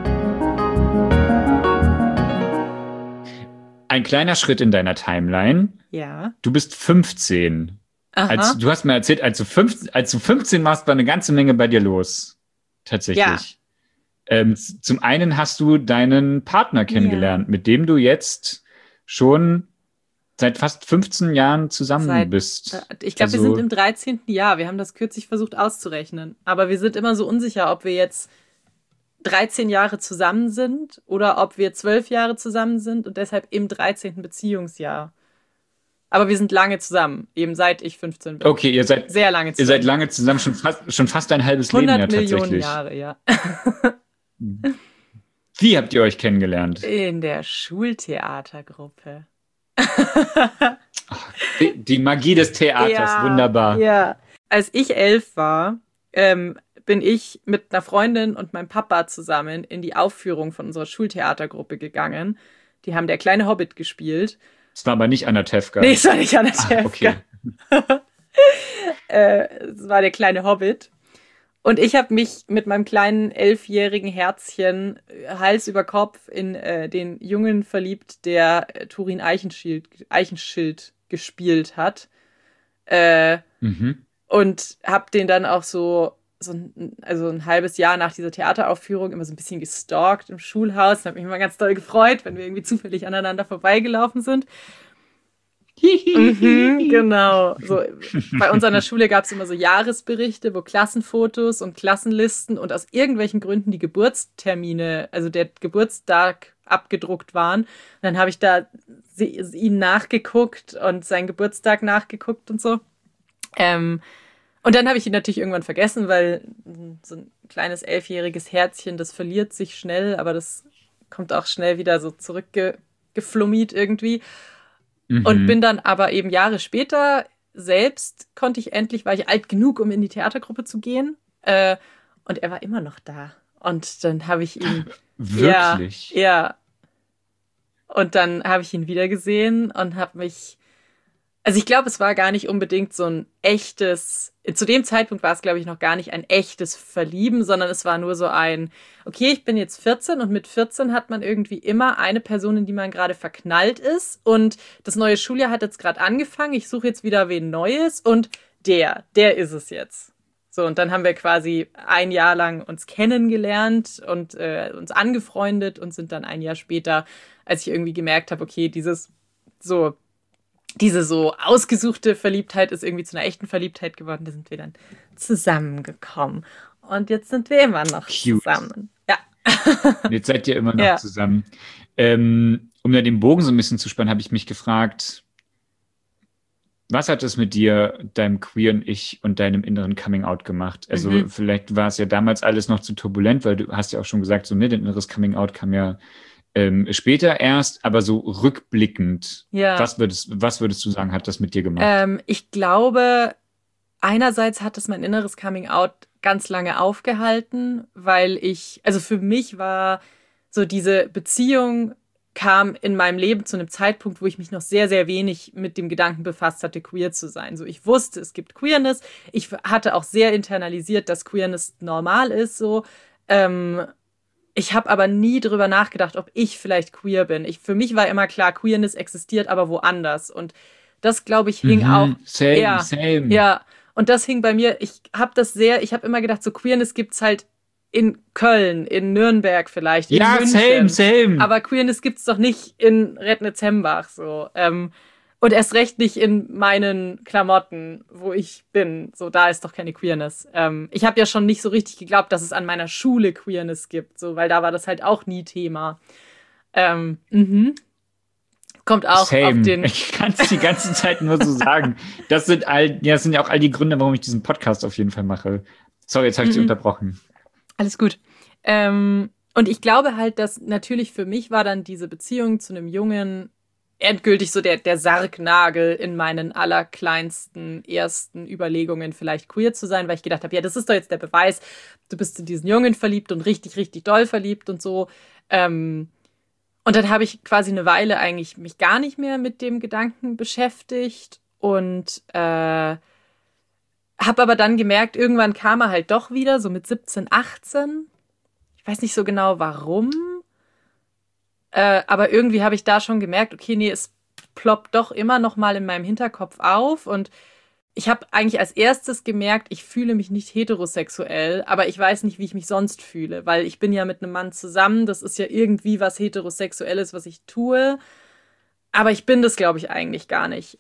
Ein kleiner Schritt in deiner Timeline. Ja. Du bist 15. Du hast mir erzählt, als du 15 warst, war eine ganze Menge bei dir los. Tatsächlich. Ja. Zum einen hast du deinen Partner kennengelernt, mit dem du jetzt schon seit fast 15 Jahren zusammen bist. Ich glaube, wir sind im 13. Jahr. Wir haben das kürzlich versucht auszurechnen. Aber wir sind immer so unsicher, ob wir jetzt 13 Jahre zusammen sind oder ob wir 12 Jahre zusammen sind und deshalb im 13. Beziehungsjahr. Aber wir sind lange zusammen, eben seit ich 15 bin. Okay, ihr seid sehr lange zusammen. Ihr seid lange zusammen, schon fast ein halbes Leben ja tatsächlich. 100 Millionen Jahre, ja. Wie habt ihr euch kennengelernt? In der Schultheatergruppe. Die Magie des Theaters, ja, wunderbar. Ja. Als ich 11 war, bin ich mit einer Freundin und meinem Papa zusammen in die Aufführung von unserer Schultheatergruppe gegangen. Die haben Der kleine Hobbit gespielt. Es war aber nicht Anna Tefka. Nee, es war nicht Anna Tefka. Okay. Es war Der kleine Hobbit. Und ich habe mich mit meinem kleinen 11-jährigen Herzchen Hals über Kopf in den Jungen verliebt, der Turin Eichenschild gespielt hat. Und habe den dann auch so ein halbes Jahr nach dieser Theateraufführung immer so ein bisschen gestalkt im Schulhaus. Und habe mich immer ganz doll gefreut, wenn wir irgendwie zufällig aneinander vorbeigelaufen sind. Genau. So, bei uns an der Schule gab es immer so Jahresberichte, wo Klassenfotos und Klassenlisten und aus irgendwelchen Gründen die Geburtstermine, also der Geburtstag abgedruckt waren. Und dann habe ich da ihn nachgeguckt und seinen Geburtstag nachgeguckt und so. Und dann habe ich ihn natürlich irgendwann vergessen, weil so ein kleines 11-jähriges Herzchen, das verliert sich schnell, aber das kommt auch schnell wieder so zurückgeflummiert irgendwie. Und bin dann aber eben Jahre später selbst war ich alt genug, um in die Theatergruppe zu gehen. Und er war immer noch da. Und dann habe ich ihn... Wirklich? Ja. Und dann habe ich ihn wieder gesehen und habe mich... Also ich glaube, es war gar nicht unbedingt so ein echtes, zu dem Zeitpunkt war es, glaube ich, noch gar nicht ein echtes Verlieben, sondern es war nur so okay, ich bin jetzt 14 und mit 14 hat man irgendwie immer eine Person, in die man gerade verknallt ist und das neue Schuljahr hat jetzt gerade angefangen, ich suche jetzt wieder wen Neues und der ist es jetzt. So, und dann haben wir quasi ein Jahr lang uns kennengelernt und uns angefreundet und sind dann ein Jahr später, als ich irgendwie gemerkt habe, okay, diese so ausgesuchte Verliebtheit ist irgendwie zu einer echten Verliebtheit geworden. Da sind wir dann zusammengekommen. Und jetzt sind wir immer noch zusammen. Ja. Jetzt seid ihr immer noch zusammen. Um da den Bogen so ein bisschen zu spannen, habe ich mich gefragt, was hat es mit dir, deinem queeren Ich und deinem inneren Coming-out gemacht? Also vielleicht war es ja damals alles noch zu turbulent, weil du hast ja auch schon gesagt, so dein inneres Coming-out kam ja später erst, aber so rückblickend, was würdest du sagen, hat das mit dir gemacht? Ich glaube, einerseits hat es mein inneres Coming-out ganz lange aufgehalten, weil also für mich war so diese Beziehung kam in meinem Leben zu einem Zeitpunkt, wo ich mich noch sehr, sehr wenig mit dem Gedanken befasst hatte, queer zu sein. So, ich wusste, es gibt Queerness. Ich hatte auch sehr internalisiert, dass Queerness normal ist, so. Ich habe aber nie drüber nachgedacht, ob ich vielleicht queer bin. Für mich war immer klar, Queerness existiert, aber woanders. Und das, glaube ich, hing auch... Same. Ja, und das hing bei mir, ich habe immer gedacht, so Queerness gibt's halt in Köln, in Nürnberg vielleicht, in München. Same. Aber Queerness gibt's doch nicht in Rednitzembach, so. Und erst recht nicht in meinen Klamotten, wo ich bin. So, da ist doch keine Queerness. Ich habe ja schon nicht so richtig geglaubt, dass es an meiner Schule Queerness gibt, so, weil da war das halt auch nie Thema. Mhm. Kommt auch auf Same. den. Ich kann es die ganze Zeit nur so sagen. Das sind ja auch all die Gründe, warum ich diesen Podcast auf jeden Fall mache. Sorry, jetzt habe ich dich unterbrochen. Alles gut. Und ich glaube halt, dass natürlich für mich war dann diese Beziehung zu einem Jungen endgültig so der Sargnagel in meinen allerkleinsten ersten Überlegungen, vielleicht queer zu sein, weil ich gedacht habe, ja, das ist doch jetzt der Beweis, du bist in diesen Jungen verliebt und richtig, richtig doll verliebt und so. Und dann habe ich quasi eine Weile eigentlich mich gar nicht mehr mit dem Gedanken beschäftigt und habe aber dann gemerkt, irgendwann kam er halt doch wieder, so mit 17, 18. Ich weiß nicht so genau, warum. Aber irgendwie habe ich da schon gemerkt, okay, nee, es ploppt doch immer noch mal in meinem Hinterkopf auf. Und ich habe eigentlich als erstes gemerkt, ich fühle mich nicht heterosexuell, aber ich weiß nicht, wie ich mich sonst fühle, weil ich bin ja mit einem Mann zusammen. Das ist ja irgendwie was Heterosexuelles, was ich tue. Aber ich bin das, glaube ich, eigentlich gar nicht.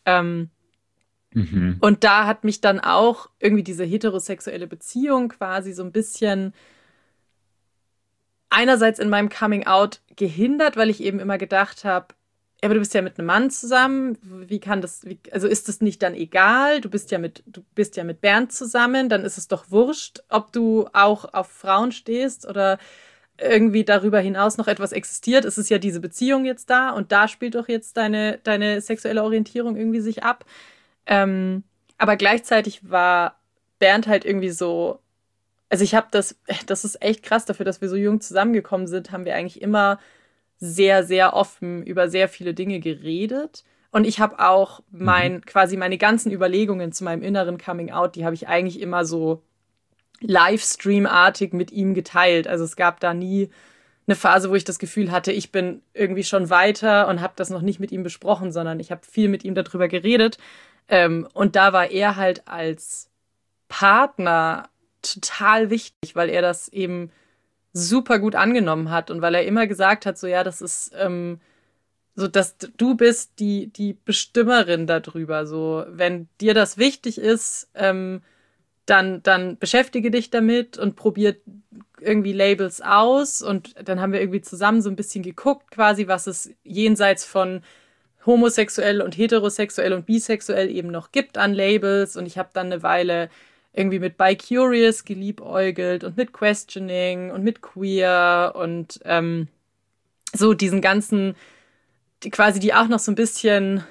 Und da hat mich dann auch irgendwie diese heterosexuelle Beziehung quasi so ein bisschen einerseits in meinem Coming-out gehindert, weil ich eben immer gedacht habe, ja, aber du bist ja mit einem Mann zusammen, also ist es nicht dann egal, du bist ja mit Bernd zusammen, dann ist es doch wurscht, ob du auch auf Frauen stehst oder irgendwie darüber hinaus noch etwas existiert. Es ist ja diese Beziehung jetzt da und da spielt doch jetzt deine sexuelle Orientierung irgendwie sich ab. Aber gleichzeitig war Bernd halt irgendwie so. Also ich habe das ist echt krass dafür, dass wir so jung zusammengekommen sind, haben wir eigentlich immer sehr, sehr offen über sehr viele Dinge geredet. Und ich habe auch quasi meine ganzen Überlegungen zu meinem inneren Coming-out, die habe ich eigentlich immer so Livestream-artig mit ihm geteilt. Also es gab da nie eine Phase, wo ich das Gefühl hatte, ich bin irgendwie schon weiter und habe das noch nicht mit ihm besprochen, sondern ich habe viel mit ihm darüber geredet. Und da war er halt als Partner total wichtig, weil er das eben super gut angenommen hat und weil er immer gesagt hat, so ja, das ist so, dass du bist die Bestimmerin darüber. So, wenn dir das wichtig ist, dann beschäftige dich damit und probier irgendwie Labels aus. Und dann haben wir irgendwie zusammen so ein bisschen geguckt, quasi, was es jenseits von homosexuell und heterosexuell und bisexuell eben noch gibt an Labels. Und ich habe dann eine Weile irgendwie mit Bi-Curious geliebäugelt und mit Questioning und mit Queer und so diesen ganzen, die auch noch so ein bisschen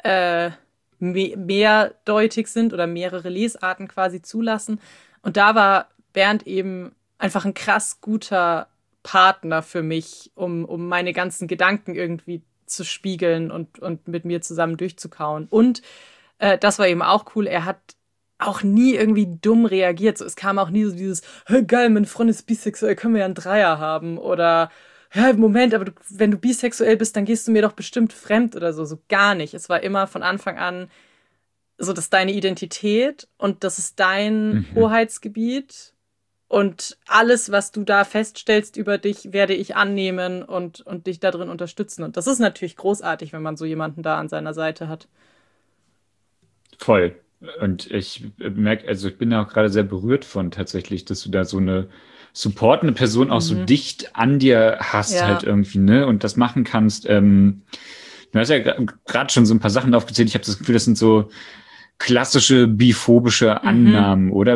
mehrdeutig sind oder mehrere Lesarten quasi zulassen. Und da war Bernd eben einfach ein krass guter Partner für mich, um meine ganzen Gedanken irgendwie zu spiegeln und mit mir zusammen durchzukauen. Und das war eben auch cool, er hat auch nie irgendwie dumm reagiert. So, es kam auch nie so dieses, hey, geil, mein Freund ist bisexuell, können wir ja einen Dreier haben. Oder, ja, Moment, aber wenn du bisexuell bist, dann gehst du mir doch bestimmt fremd oder so. So gar nicht. Es war immer von Anfang an so, das ist deine Identität und das ist dein Hoheitsgebiet. Und alles, was du da feststellst über dich, werde ich annehmen und dich da drin unterstützen. Und das ist natürlich großartig, wenn man so jemanden da an seiner Seite hat. Voll. Und ich merke, also ich bin da auch gerade sehr berührt von tatsächlich, dass du da so eine supportende Person auch so dicht an dir hast halt irgendwie, ne? Und das machen kannst. Du hast ja gerade schon so ein paar Sachen aufgezählt. Ich habe das Gefühl, das sind so klassische biphobische Annahmen oder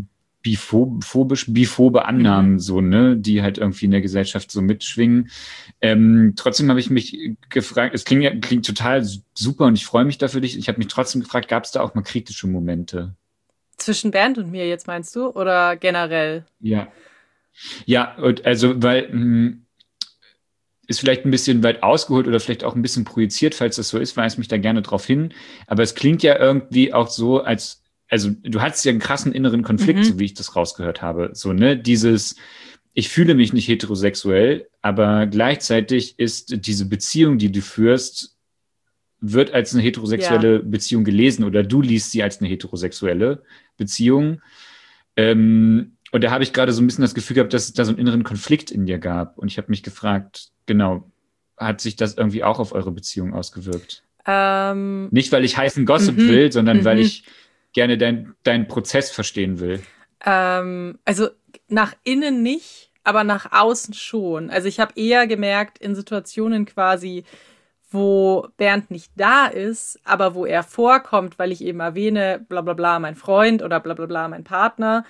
biphobe Annahmen, so, ne, die halt irgendwie in der Gesellschaft so mitschwingen. Trotzdem habe ich mich gefragt, es klingt total super und ich freue mich da für dich. Ich habe mich trotzdem gefragt, gab es da auch mal kritische Momente? Zwischen Bernd und mir jetzt meinst du? Oder generell? Ja. Ja, und also, weil ist vielleicht ein bisschen weit ausgeholt oder vielleicht auch ein bisschen projiziert, falls das so ist, weise mich da gerne drauf hin. Aber es klingt ja irgendwie auch so, also du hattest ja einen krassen inneren Konflikt, so wie ich das rausgehört habe. So, ne, ich fühle mich nicht heterosexuell, aber gleichzeitig ist diese Beziehung, die du führst, wird als eine heterosexuelle Beziehung gelesen oder du liest sie als eine heterosexuelle Beziehung. Und da habe ich gerade so ein bisschen das Gefühl gehabt, dass es da so einen inneren Konflikt in dir gab. Und ich habe mich gefragt, genau, hat sich das irgendwie auch auf eure Beziehung ausgewirkt? Nicht, weil ich heißen Gossip will, sondern weil ich gerne deinen Prozess verstehen will. Also nach innen nicht, aber nach außen schon. Also ich habe eher gemerkt, in Situationen quasi, wo Bernd nicht da ist, aber wo er vorkommt, weil ich eben erwähne, bla bla bla, mein Freund oder bla bla bla, mein Partner,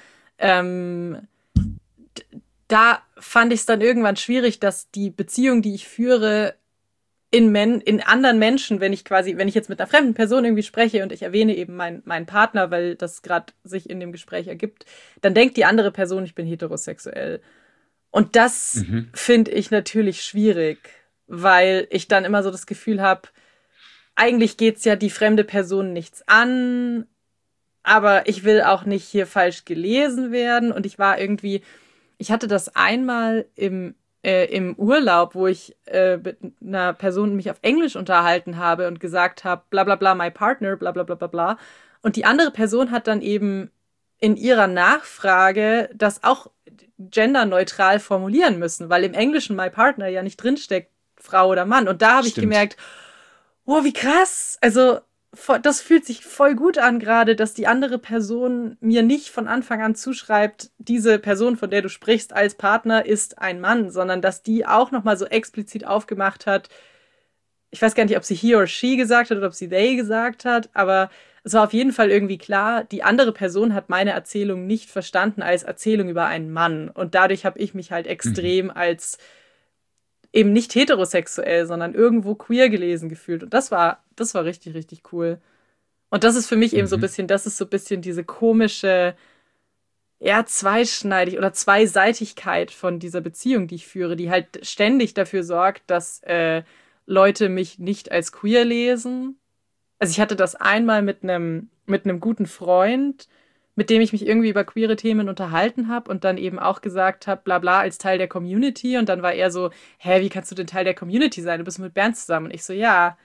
da fand ich es dann irgendwann schwierig, dass die Beziehung, die ich führe, in anderen Menschen, wenn ich jetzt mit einer fremden Person irgendwie spreche und ich erwähne eben meinen Partner, weil das gerade sich in dem Gespräch ergibt, dann denkt die andere Person, ich bin heterosexuell. Und das finde ich natürlich schwierig, weil ich dann immer so das Gefühl habe, eigentlich geht's ja die fremde Person nichts an, aber ich will auch nicht hier falsch gelesen werden. Und ich hatte das einmal im Urlaub, wo ich mit einer Person mich auf Englisch unterhalten habe und gesagt habe, bla bla bla, my partner, bla bla bla bla bla. Und die andere Person hat dann eben in ihrer Nachfrage das auch genderneutral formulieren müssen, weil im Englischen my partner ja nicht drinsteckt, Frau oder Mann. Und da habe ich gemerkt, oh, wie krass. Also das fühlt sich voll gut an gerade, dass die andere Person mir nicht von Anfang an zuschreibt, diese Person, von der du sprichst als Partner, ist ein Mann, sondern dass die auch nochmal so explizit aufgemacht hat. Ich weiß gar nicht, ob sie he or she gesagt hat oder ob sie they gesagt hat, aber es war auf jeden Fall irgendwie klar, die andere Person hat meine Erzählung nicht verstanden als Erzählung über einen Mann. Und dadurch habe ich mich halt extrem als eben nicht heterosexuell, sondern irgendwo queer gelesen gefühlt. Und das war richtig, richtig cool. Und das ist für mich eben so ein bisschen diese komische, zweischneidig oder Zweiseitigkeit von dieser Beziehung, die ich führe, die halt ständig dafür sorgt, dass Leute mich nicht als queer lesen. Also ich hatte das einmal mit einem guten Freund, mit dem ich mich irgendwie über queere Themen unterhalten habe und dann eben auch gesagt habe, bla bla, als Teil der Community. Und dann war er so, wie kannst du denn Teil der Community sein? Du bist mit Bernd zusammen. Und ich so, ja,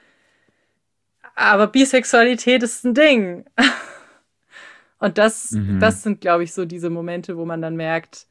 aber Bisexualität ist ein Ding. Und das sind, glaube ich, so diese Momente, wo man dann merkt,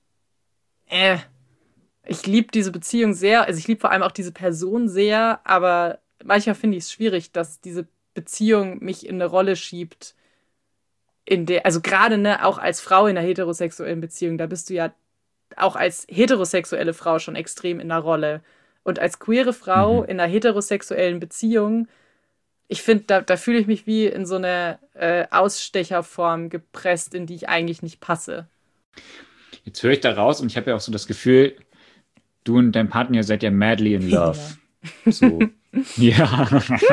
ich liebe diese Beziehung sehr, also ich liebe vor allem auch diese Person sehr, aber manchmal finde ich es schwierig, dass diese Beziehung mich in eine Rolle schiebt, also gerade auch als Frau in einer heterosexuellen Beziehung, da bist du ja auch als heterosexuelle Frau schon extrem in der Rolle. Und als queere Frau in einer heterosexuellen Beziehung, ich finde, da fühle ich mich wie in so eine Ausstecherform gepresst, in die ich eigentlich nicht passe. Jetzt höre ich da raus und ich habe ja auch so das Gefühl, du und dein Partner seid ja madly in love. Ja. So. Ja.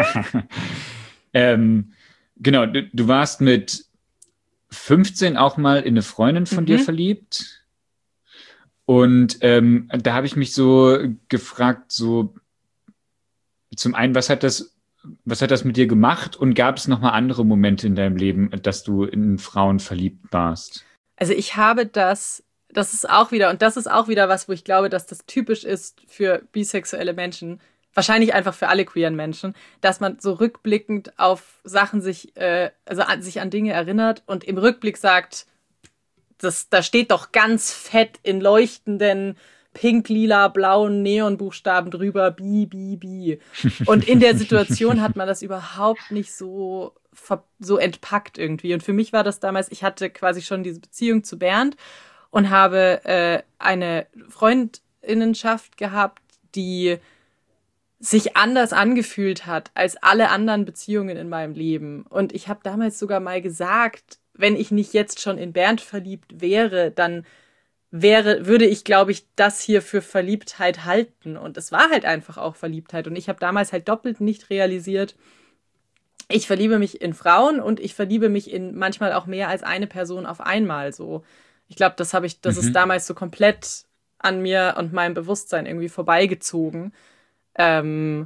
Genau, du warst mit 15 auch mal in eine Freundin von dir verliebt. Und da habe ich mich so gefragt, so zum einen, was hat das mit dir gemacht? Und gab es nochmal andere Momente in deinem Leben, dass du in Frauen verliebt warst? Also ich habe das ist auch wieder was, wo ich glaube, dass das typisch ist für bisexuelle Menschen, wahrscheinlich einfach für alle queeren Menschen, dass man so rückblickend auf Sachen sich an Dinge erinnert und im Rückblick sagt, da steht doch ganz fett in leuchtenden pink, lila, blauen Neonbuchstaben drüber, bi, bi, bi. Und in der Situation hat man das überhaupt nicht so entpackt irgendwie. Und für mich war das damals, ich hatte quasi schon diese Beziehung zu Bernd und habe eine Freundinnenschaft gehabt, die sich anders angefühlt hat als alle anderen Beziehungen in meinem Leben. Und ich habe damals sogar mal gesagt, wenn ich nicht jetzt schon in Bernd verliebt wäre, dann würde ich, glaube ich, das hier für Verliebtheit halten. Und es war halt einfach auch Verliebtheit. Und ich habe damals halt doppelt nicht realisiert, ich verliebe mich in Frauen und ich verliebe mich in manchmal auch mehr als eine Person auf einmal so. Ich glaube, das ist damals so komplett an mir und meinem Bewusstsein irgendwie vorbeigezogen. Und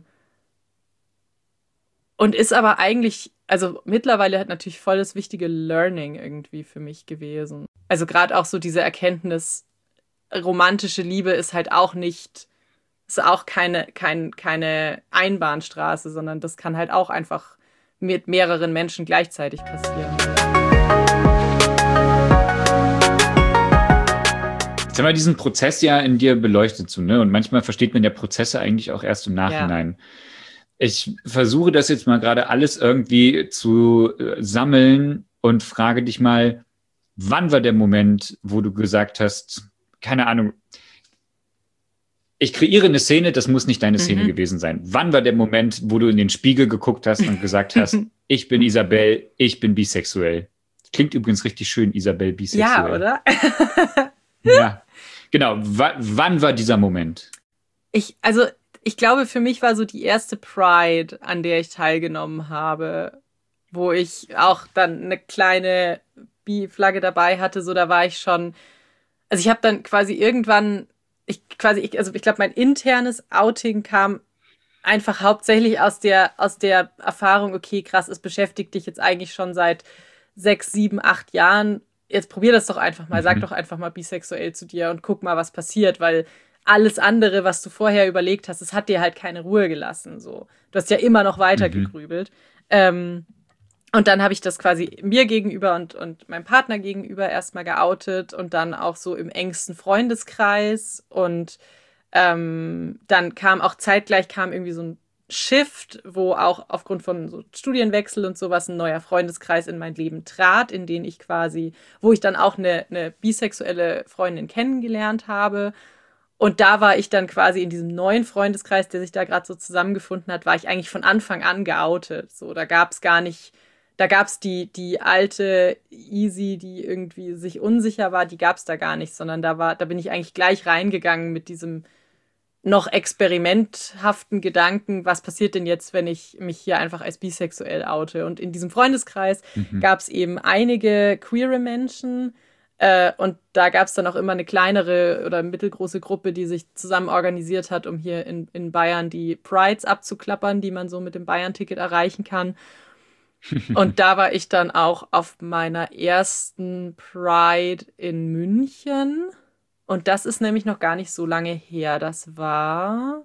ist aber eigentlich, also mittlerweile hat natürlich voll das wichtige Learning irgendwie für mich gewesen. Also gerade auch so diese Erkenntnis, romantische Liebe ist halt auch keine Einbahnstraße, sondern das kann halt auch einfach mit mehreren Menschen gleichzeitig passieren. Jetzt haben wir diesen Prozess ja in dir beleuchtet, so, ne? Und manchmal versteht man ja Prozesse eigentlich auch erst im Nachhinein. Ich versuche das jetzt mal gerade alles irgendwie zu sammeln und frage dich mal, wann war der Moment, wo du gesagt hast, keine Ahnung, ich kreiere eine Szene, das muss nicht deine Szene gewesen sein. Wann war der Moment, wo du in den Spiegel geguckt hast und gesagt hast, ich bin Isabel, ich bin bisexuell? Klingt übrigens richtig schön, Isabel bisexuell. Ja, oder? Ja, genau. Wann war dieser Moment? Ich glaube, für mich war so die erste Pride, an der ich teilgenommen habe, wo ich auch dann eine kleine Bi-Flagge dabei hatte. So, da war ich schon. Also ich habe dann quasi irgendwann, ich glaube, mein internes Outing kam einfach hauptsächlich aus der Erfahrung, okay, krass, es beschäftigt dich jetzt eigentlich schon seit 6, 7, 8 Jahren. Jetzt probier das doch einfach mal, sag doch einfach mal bisexuell zu dir und guck mal, was passiert, weil alles andere, was du vorher überlegt hast, es hat dir halt keine Ruhe gelassen. So. Du hast ja immer noch weiter gegrübelt. Und dann habe ich das quasi mir gegenüber und meinem Partner gegenüber erstmal geoutet und dann auch so im engsten Freundeskreis. Und dann kam auch zeitgleich irgendwie so ein Shift, wo auch aufgrund von so Studienwechsel und sowas ein neuer Freundeskreis in mein Leben trat, in den ich quasi, wo ich dann auch eine bisexuelle Freundin kennengelernt habe. Und da war ich dann quasi in diesem neuen Freundeskreis, der sich da gerade so zusammengefunden hat, war ich eigentlich von Anfang an geoutet. So, da gab es gar nicht, da gab es die alte Easy, die irgendwie sich unsicher war, die gab es da gar nicht, sondern da bin ich eigentlich gleich reingegangen mit diesem noch experimenthaften Gedanken, was passiert denn jetzt, wenn ich mich hier einfach als bisexuell oute? Und in diesem Freundeskreis gab es eben einige queere Menschen, und da gab es dann auch immer eine kleinere oder mittelgroße Gruppe, die sich zusammen organisiert hat, um hier in Bayern die Prides abzuklappern, die man so mit dem Bayern-Ticket erreichen kann. Und da war ich dann auch auf meiner ersten Pride in München. Und das ist nämlich noch gar nicht so lange her. Das war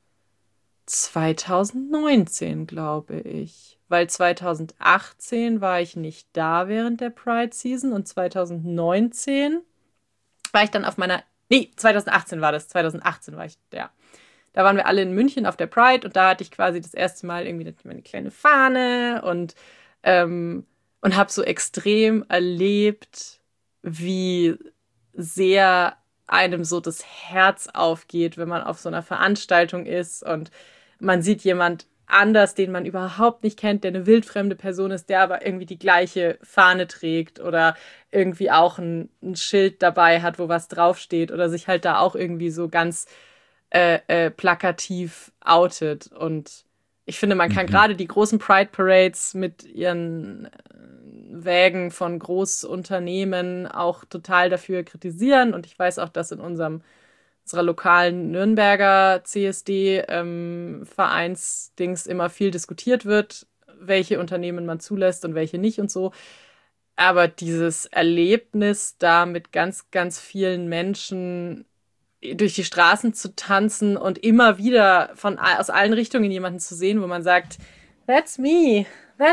2019, glaube ich. Weil 2018 war ich nicht da während der Pride-Season und 2019 war ich dann auf meiner. Nee, 2018 war das. 2018 war ich da. Da waren wir alle in München auf der Pride und da hatte ich quasi das erste Mal irgendwie meine kleine Fahne und habe so extrem erlebt, wie sehr einem so das Herz aufgeht, wenn man auf so einer Veranstaltung ist und man sieht jemand anders, den man überhaupt nicht kennt, der eine wildfremde Person ist, der aber irgendwie die gleiche Fahne trägt oder irgendwie auch ein Schild dabei hat, wo was draufsteht oder sich halt da auch irgendwie so ganz plakativ outet. Und ich finde, man kann gerade die großen Pride-Parades mit ihren Wägen von Großunternehmen auch total dafür kritisieren. Und ich weiß auch, dass in unserer lokalen Nürnberger CSD-Vereinsdings immer viel diskutiert wird, welche Unternehmen man zulässt und welche nicht und so. Aber dieses Erlebnis, da mit ganz, ganz vielen Menschen durch die Straßen zu tanzen und immer wieder aus allen Richtungen jemanden zu sehen, wo man sagt, that's me,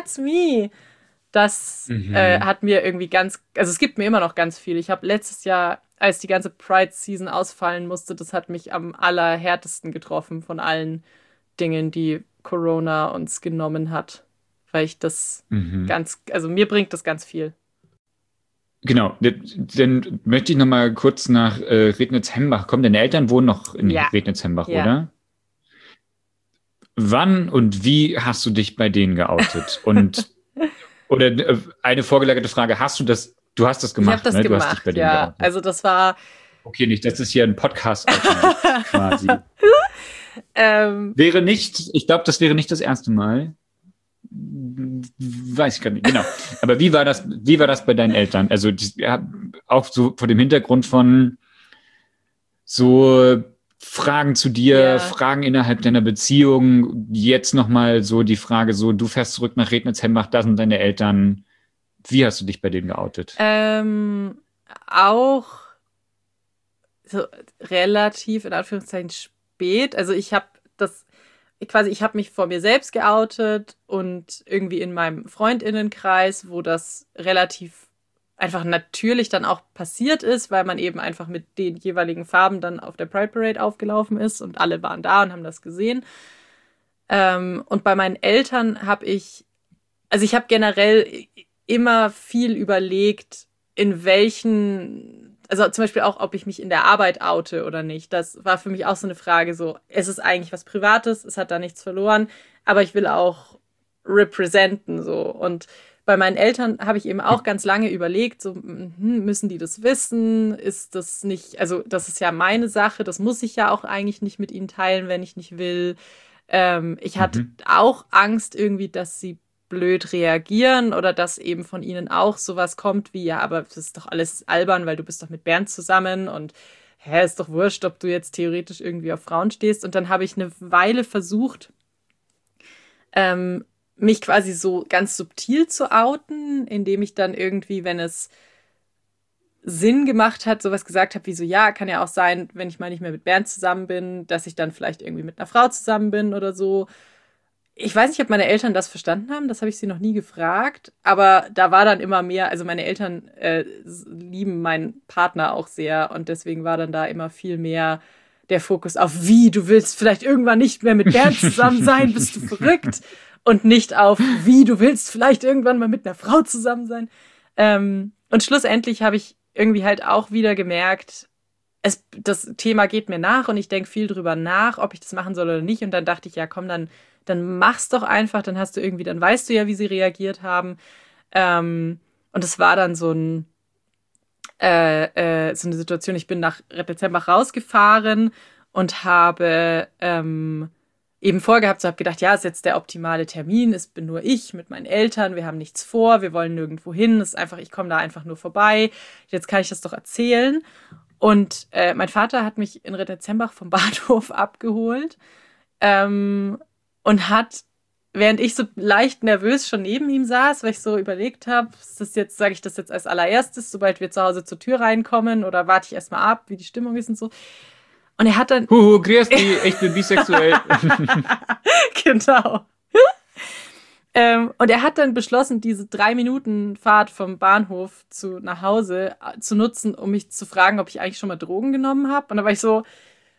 das hat mir irgendwie also es gibt mir immer noch ganz viel. Ich habe letztes Jahr, als die ganze Pride-Season ausfallen musste, das hat mich am allerhärtesten getroffen von allen Dingen, die Corona uns genommen hat, weil ich das also mir bringt das ganz viel. Genau, dann möchte ich noch mal kurz nach Rednitz-Hembach kommen. Deine Eltern wohnen noch in Rednitz-Hembach, oder? Wann und wie hast du dich bei denen geoutet? Und oder eine vorgelagerte Frage, du hast das gemacht? Ich habe das gemacht, du hast dich bei denen geoutet. Also das war... Okay, nicht, das ist hier ein Podcast quasi. Ich glaube, das wäre nicht das erste Mal. Weiß ich gar nicht, genau. Aber wie war das bei deinen Eltern? Also auch so vor dem Hintergrund von so Fragen zu dir, Fragen innerhalb deiner Beziehung, jetzt nochmal so die Frage so, du fährst zurück nach Rednitz-Hembach, da sind deine Eltern. Wie hast du dich bei denen geoutet? Auch so relativ, in Anführungszeichen, spät. Also ich habe mich vor mir selbst geoutet und irgendwie in meinem FreundInnenkreis, wo das relativ einfach natürlich dann auch passiert ist, weil man eben einfach mit den jeweiligen Farben dann auf der Pride Parade aufgelaufen ist und alle waren da und haben das gesehen. Und bei meinen Eltern habe ich generell immer viel überlegt, also zum Beispiel auch, ob ich mich in der Arbeit oute oder nicht. Das war für mich auch so eine Frage, so, es ist eigentlich was Privates, es hat da nichts verloren, aber ich will auch representen, so. Und bei meinen Eltern habe ich eben auch ganz lange überlegt, so, müssen die das wissen? Ist das nicht, also das ist ja meine Sache, das muss ich ja auch eigentlich nicht mit ihnen teilen, wenn ich nicht will. Ich hatte auch Angst irgendwie, dass sie blöd reagieren oder dass eben von ihnen auch sowas kommt wie, ja, aber das ist doch alles albern, weil du bist doch mit Bernd zusammen und ist doch wurscht, ob du jetzt theoretisch irgendwie auf Frauen stehst. Und dann habe ich eine Weile versucht, mich quasi so ganz subtil zu outen, indem ich dann irgendwie, wenn es Sinn gemacht hat, sowas gesagt habe wie so, ja, kann ja auch sein, wenn ich mal nicht mehr mit Bernd zusammen bin, dass ich dann vielleicht irgendwie mit einer Frau zusammen bin oder so. Ich weiß nicht, ob meine Eltern das verstanden haben, das habe ich sie noch nie gefragt, aber da war dann immer mehr, also meine Eltern lieben meinen Partner auch sehr und deswegen war dann da immer viel mehr der Fokus auf, wie, du willst vielleicht irgendwann nicht mehr mit Bernd zusammen sein, bist du verrückt? Und nicht auf, wie, du willst vielleicht irgendwann mal mit einer Frau zusammen sein. Und schlussendlich habe ich irgendwie halt auch wieder gemerkt, das Thema geht mir nach und ich denke viel drüber nach, ob ich das machen soll oder nicht. Und dann dachte ich, ja komm, dann mach's doch einfach, dann weißt du ja, wie sie reagiert haben. Und es war dann so eine Situation, ich bin nach Dezember rausgefahren und habe eben vorgehabt, so habe gedacht, ja, ist jetzt der optimale Termin, es bin nur ich mit meinen Eltern, wir haben nichts vor, wir wollen nirgendwo hin, es ist einfach, ich komme da einfach nur vorbei, jetzt kann ich das doch erzählen. Und mein Vater hat mich in Dezember vom Bahnhof abgeholt und hat, während ich so leicht nervös schon neben ihm saß, weil ich so überlegt habe, sage ich das jetzt als allererstes, sobald wir zu Hause zur Tür reinkommen oder warte ich erstmal ab, wie die Stimmung ist und so. Und er hat dann... grüß dich, ich bin bisexuell. Genau. Und er hat dann beschlossen, diese 3 Minuten Fahrt vom Bahnhof nach Hause zu nutzen, um mich zu fragen, ob ich eigentlich schon mal Drogen genommen habe. Und da war ich so...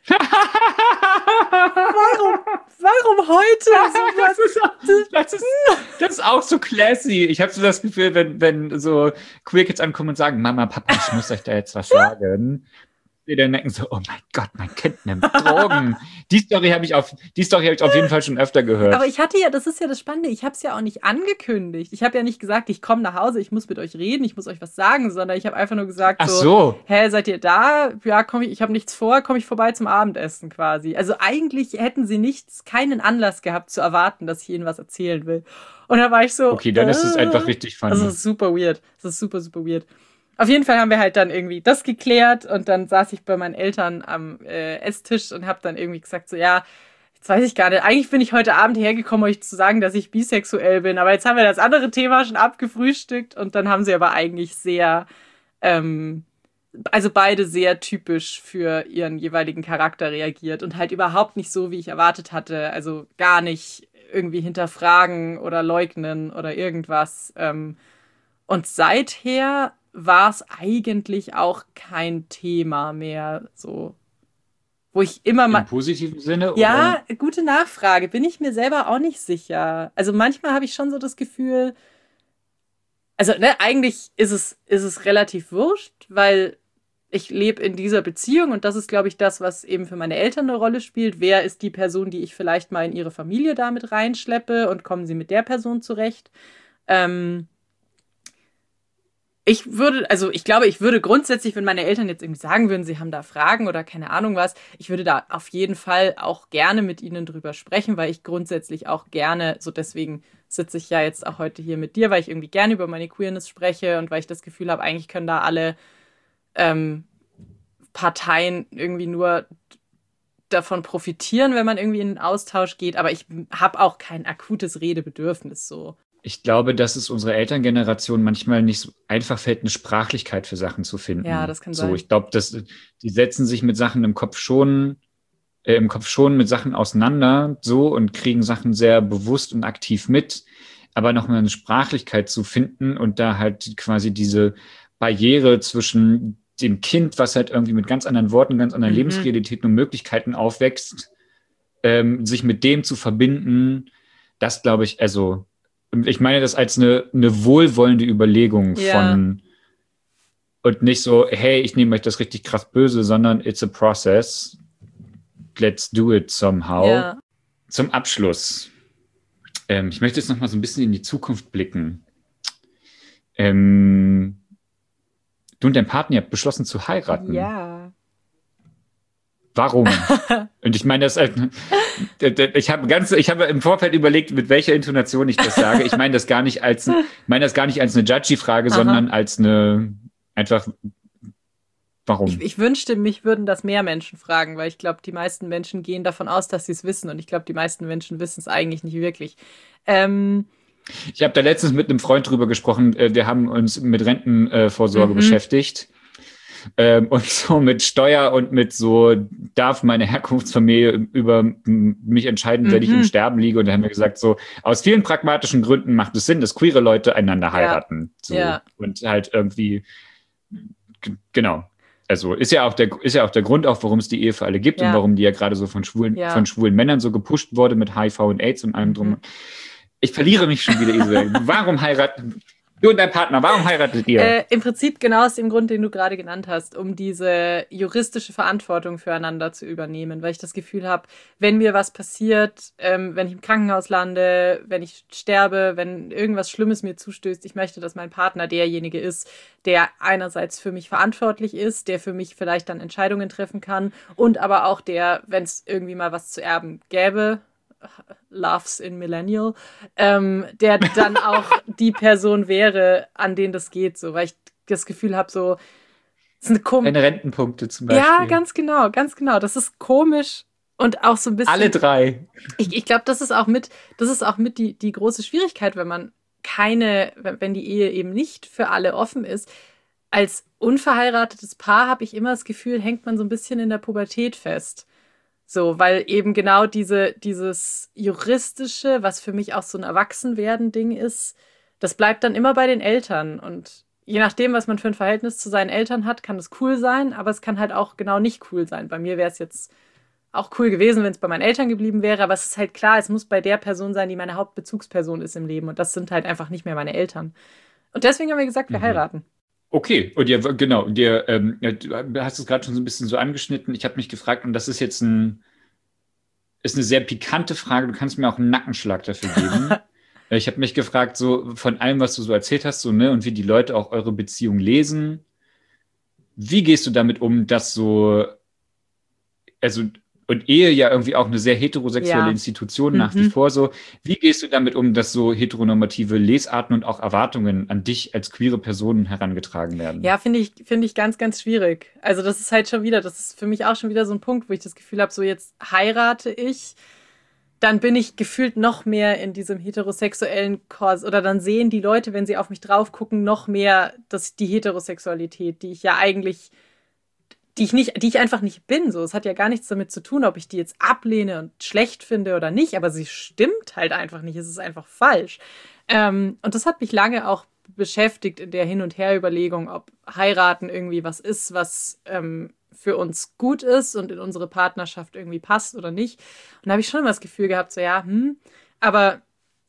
Warum heute? Das ist auch so classy. Ich habe so das Gefühl, wenn so Queer Kids ankommen und sagen, Mama, Papa, ich muss euch da jetzt was sagen. Die dann denken so, oh mein Gott, mein Kind nimmt Drogen. Die Story habe ich auf jeden Fall schon öfter gehört. Aber das ist ja das Spannende, ich habe es ja auch nicht angekündigt. Ich habe ja nicht gesagt, ich komme nach Hause, ich muss mit euch reden, ich muss euch was sagen, sondern ich habe einfach nur gesagt seid ihr da? Ja, ich habe nichts vor, komme ich vorbei zum Abendessen quasi. Also eigentlich hätten sie keinen Anlass gehabt zu erwarten, dass ich ihnen was erzählen will. Und da war ich so... Okay, dann ist es einfach richtig funny. Das ist super weird. Das ist super, super weird. Auf jeden Fall haben wir halt dann irgendwie das geklärt und dann saß ich bei meinen Eltern am Esstisch und habe dann irgendwie gesagt so, ja, jetzt weiß ich gar nicht, eigentlich bin ich heute Abend hergekommen, euch zu sagen, dass ich bisexuell bin, aber jetzt haben wir das andere Thema schon abgefrühstückt und dann haben sie aber eigentlich sehr, also beide sehr typisch für ihren jeweiligen Charakter reagiert und halt überhaupt nicht so, wie ich erwartet hatte, also gar nicht irgendwie hinterfragen oder leugnen oder irgendwas. Und seither war es eigentlich auch kein Thema mehr, so, wo ich immer mal... Im positiven Sinne? Ja, oder? Gute Nachfrage, bin ich mir selber auch nicht sicher. Also manchmal habe ich schon so das Gefühl, also eigentlich ist es relativ wurscht, weil ich lebe in dieser Beziehung und das ist, glaube ich, das, was eben für meine Eltern eine Rolle spielt. Wer ist die Person, die ich vielleicht mal in ihre Familie damit reinschleppe und kommen sie mit der Person zurecht? Ich glaube, ich würde grundsätzlich, wenn meine Eltern jetzt irgendwie sagen würden, sie haben da Fragen oder keine Ahnung was, ich würde da auf jeden Fall auch gerne mit ihnen drüber sprechen, weil ich grundsätzlich auch gerne, so deswegen sitze ich ja jetzt auch heute hier mit dir, weil ich irgendwie gerne über meine Queerness spreche und weil ich das Gefühl habe, eigentlich können da alle Parteien irgendwie nur davon profitieren, wenn man irgendwie in den Austausch geht, aber ich habe auch kein akutes Redebedürfnis so. Ich glaube, dass es unserer Elterngeneration manchmal nicht so einfach fällt, eine Sprachlichkeit für Sachen zu finden. Ja, das kann sein. So, ich glaube, die setzen sich mit Sachen im Kopf schon mit Sachen auseinander, so, und kriegen Sachen sehr bewusst und aktiv mit. Aber nochmal eine Sprachlichkeit zu finden und da halt quasi diese Barriere zwischen dem Kind, was halt irgendwie mit ganz anderen Worten, ganz anderen Lebensrealitäten und Möglichkeiten aufwächst, sich mit dem zu verbinden, das glaube ich, also ich meine das als eine wohlwollende Überlegung von und nicht so, hey, ich nehme euch das richtig krass böse, sondern it's a process. Let's do it somehow. Ja. Zum Abschluss. Ich möchte jetzt noch mal so ein bisschen in die Zukunft blicken. Du und dein Partner, ihr habt beschlossen zu heiraten. Ja. Warum? Und ich meine, ich habe im Vorfeld überlegt, mit welcher Intonation ich das sage. Ich meine das gar nicht als eine Judgy-Frage, sondern als einfach, warum? Ich wünschte, mich würden das mehr Menschen fragen, weil ich glaube, die meisten Menschen gehen davon aus, dass sie es wissen. Und ich glaube, die meisten Menschen wissen es eigentlich nicht wirklich. Ich habe da letztens mit einem Freund drüber gesprochen. Wir haben uns mit Rentenvorsorge beschäftigt. Und so mit Steuer und mit so, darf meine Herkunftsfamilie über mich entscheiden, wenn ich im Sterben liege. Und da haben wir gesagt, so aus vielen pragmatischen Gründen macht es Sinn, dass queere Leute einander heiraten. So. Ja. Und halt irgendwie, genau. Also ist ja auch der Grund, auch warum es die Ehe für alle gibt und warum die ja gerade so von schwulen Männern so gepusht wurde mit HIV und AIDS und allem drum. Ich verliere mich schon wieder, Isabel. Warum heiraten du und dein Partner? Warum heiratet ihr? Im Prinzip genau aus dem Grund, den du gerade genannt hast, um diese juristische Verantwortung füreinander zu übernehmen, weil ich das Gefühl habe, wenn mir was passiert, wenn ich im Krankenhaus lande, wenn ich sterbe, wenn irgendwas Schlimmes mir zustößt, ich möchte, dass mein Partner derjenige ist, der einerseits für mich verantwortlich ist, der für mich vielleicht dann Entscheidungen treffen kann und aber auch der, wenn es irgendwie mal was zu erben gäbe, Loves in Millennial, der dann auch die Person wäre, an den das geht, so, weil ich das Gefühl habe, so, das ist eine Rentenpunkte zum Beispiel. Ja, ganz genau. Das ist komisch und auch so ein bisschen. Alle drei. Ich glaube, das ist auch mit die große Schwierigkeit, wenn die Ehe eben nicht für alle offen ist. Als unverheiratetes Paar habe ich immer das Gefühl, hängt man so ein bisschen in der Pubertät fest. So, weil eben genau dieses Juristische, was für mich auch so ein Erwachsenwerden-Ding ist, das bleibt dann immer bei den Eltern. Und je nachdem, was man für ein Verhältnis zu seinen Eltern hat, kann es cool sein, aber es kann halt auch genau nicht cool sein. Bei mir wäre es jetzt auch cool gewesen, wenn es bei meinen Eltern geblieben wäre, aber es ist halt klar, es muss bei der Person sein, die meine Hauptbezugsperson ist im Leben. Und das sind halt einfach nicht mehr meine Eltern. Und deswegen haben wir gesagt, wir heiraten. Okay, und ja, genau, du hast es gerade schon so ein bisschen so angeschnitten. Ich habe mich gefragt, und das ist jetzt eine sehr pikante Frage, du kannst mir auch einen Nackenschlag dafür geben. Ich habe mich gefragt, so von allem, was du so erzählt hast, so, ne, und wie die Leute auch eure Beziehung lesen. Wie gehst du damit um, dass so, also, und Ehe ja irgendwie auch eine sehr heterosexuelle Institution nach wie vor so. Wie gehst du damit um, dass so heteronormative Lesarten und auch Erwartungen an dich als queere Person herangetragen werden? Ja, finde ich ganz, ganz schwierig. Also das ist halt das ist für mich auch schon wieder so ein Punkt, wo ich das Gefühl habe, so jetzt heirate ich, dann bin ich gefühlt noch mehr in diesem heterosexuellen Kurs oder dann sehen die Leute, wenn sie auf mich drauf gucken, noch mehr die Heterosexualität, die ich ja eigentlich die ich einfach nicht bin. So, es hat ja gar nichts damit zu tun, ob ich die jetzt ablehne und schlecht finde oder nicht, aber sie stimmt halt einfach nicht. Es ist einfach falsch. Und das hat mich lange auch beschäftigt in der Hin- und Her-Überlegung, ob heiraten irgendwie was ist, was für uns gut ist und in unsere Partnerschaft irgendwie passt oder nicht. Und da habe ich schon immer das Gefühl gehabt, so aber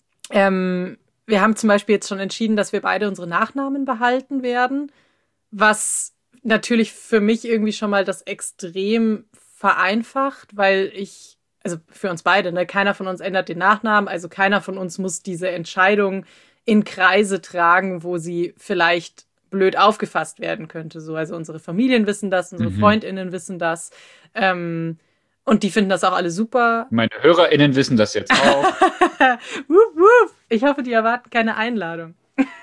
wir haben zum Beispiel jetzt schon entschieden, dass wir beide unsere Nachnamen behalten werden, was natürlich für mich irgendwie schon mal das extrem vereinfacht, weil also für uns beide, ne, keiner von uns ändert den Nachnamen, also keiner von uns muss diese Entscheidung in Kreise tragen, wo sie vielleicht blöd aufgefasst werden könnte. So, also unsere Familien wissen das, unsere FreundInnen wissen das, und die finden das auch alle super. Meine HörerInnen wissen das jetzt auch. Wup, wup. Ich hoffe, die erwarten keine Einladung.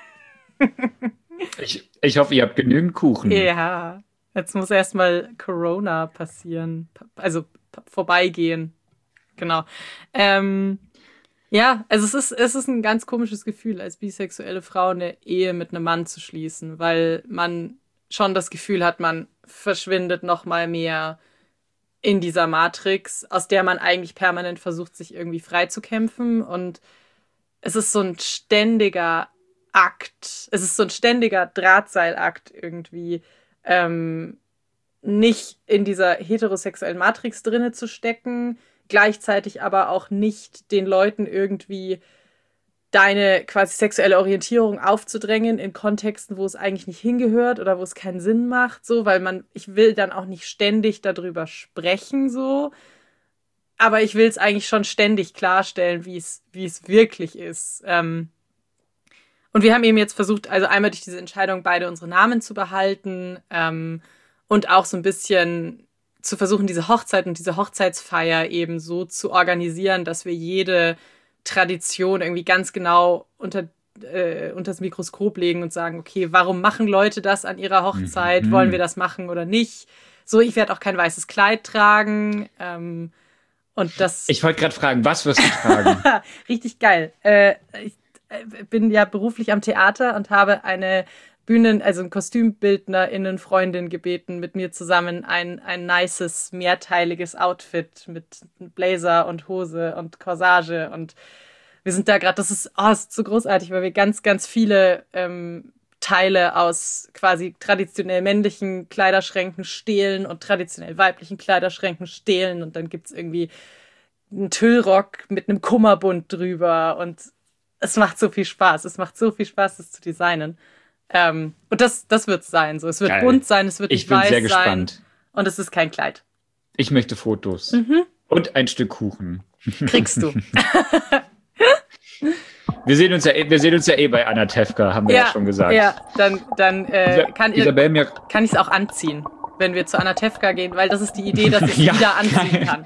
Ich hoffe, ihr habt genügend Kuchen. Ja, jetzt muss erstmal Corona passieren. Also vorbeigehen. Genau. Ja, also es ist ein ganz komisches Gefühl, als bisexuelle Frau eine Ehe mit einem Mann zu schließen, weil man schon das Gefühl hat, man verschwindet noch mal mehr in dieser Matrix, aus der man eigentlich permanent versucht, sich irgendwie freizukämpfen. Und es ist so ein ständiger Akt. Es ist so ein ständiger Drahtseilakt irgendwie, nicht in dieser heterosexuellen Matrix drinne zu stecken, gleichzeitig aber auch nicht den Leuten irgendwie deine quasi sexuelle Orientierung aufzudrängen in Kontexten, wo es eigentlich nicht hingehört oder wo es keinen Sinn macht, so, weil ich will dann auch nicht ständig darüber sprechen, so, aber ich will es eigentlich schon ständig klarstellen, wie es wirklich ist. Und wir haben eben jetzt versucht, also einmal durch diese Entscheidung beide unsere Namen zu behalten, und auch so ein bisschen zu versuchen, diese Hochzeit und diese Hochzeitsfeier eben so zu organisieren, dass wir jede Tradition irgendwie ganz genau unter das Mikroskop legen und sagen, okay, warum machen Leute das an ihrer Hochzeit? Wollen wir das machen oder nicht? So, ich werde auch kein weißes Kleid tragen. Und das. Ich wollte gerade fragen, was wirst du tragen? Richtig geil. Ich bin ja beruflich am Theater und habe eine also ein KostümbildnerInnen-Freundin gebeten, mit mir zusammen ein nices, mehrteiliges Outfit mit Blazer und Hose und Corsage. Und wir sind da gerade, das ist so großartig, weil wir ganz, ganz viele Teile aus quasi traditionell männlichen Kleiderschränken stehlen und traditionell weiblichen Kleiderschränken stehlen. Und dann gibt's irgendwie einen Tüllrock mit einem Kummerbund drüber. Und es macht so viel Spaß. Es macht so viel Spaß, das zu designen. Und das wird es sein. So. Es wird bunt sein, es wird nicht weiß sein. Ich bin sehr gespannt. Und es ist kein Kleid. Ich möchte Fotos. Und ein Stück Kuchen. Kriegst du. Wir sehen uns ja eh bei Anatevka, haben wir ja schon gesagt. Ja, dann kann ich es auch anziehen, wenn wir zu Anatevka gehen, weil das ist die Idee, dass ich wieder anziehen kann.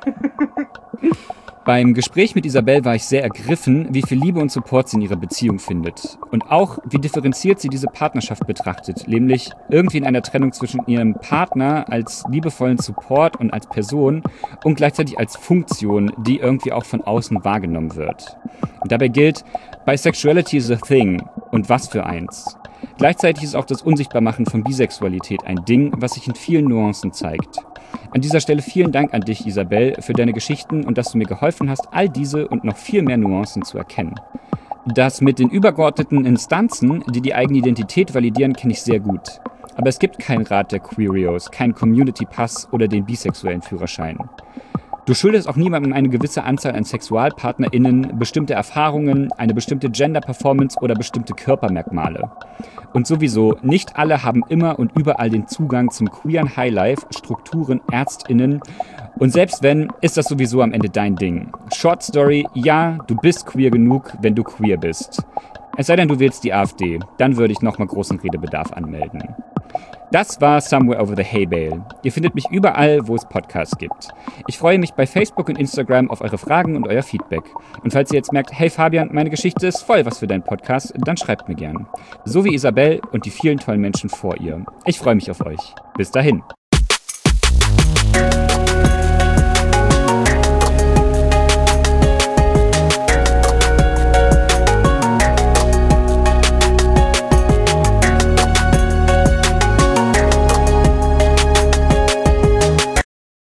Beim Gespräch mit Isabel war ich sehr ergriffen, wie viel Liebe und Support sie in ihrer Beziehung findet. Und auch, wie differenziert sie diese Partnerschaft betrachtet, nämlich irgendwie in einer Trennung zwischen ihrem Partner als liebevollen Support und als Person und gleichzeitig als Funktion, die irgendwie auch von außen wahrgenommen wird. Und dabei gilt, Bisexuality is a thing. Und was für eins. Gleichzeitig ist auch das Unsichtbarmachen von Bisexualität ein Ding, was sich in vielen Nuancen zeigt. An dieser Stelle vielen Dank an dich, Isabel, für deine Geschichten und dass du mir geholfen hast, all diese und noch viel mehr Nuancen zu erkennen. Das mit den übergeordneten Instanzen, die die eigene Identität validieren, kenne ich sehr gut. Aber es gibt keinen Rat der Queerios, keinen Community-Pass oder den bisexuellen Führerschein. Du schuldest auch niemandem eine gewisse Anzahl an SexualpartnerInnen, bestimmte Erfahrungen, eine bestimmte Gender-Performance oder bestimmte Körpermerkmale. Und sowieso, nicht alle haben immer und überall den Zugang zum queeren Highlife, Strukturen, ÄrztInnen. Und selbst wenn, ist das sowieso am Ende dein Ding. Short Story, ja, du bist queer genug, wenn du queer bist. Es sei denn, du wählst die AfD. Dann würde ich nochmal großen Redebedarf anmelden. Das war Somewhere Over the Hay Bale. Ihr findet mich überall, wo es Podcasts gibt. Ich freue mich bei Facebook und Instagram auf eure Fragen und euer Feedback. Und falls ihr jetzt merkt, hey Fabian, meine Geschichte ist voll was für deinen Podcast, dann schreibt mir gern. So wie Isabel und die vielen tollen Menschen vor ihr. Ich freue mich auf euch. Bis dahin.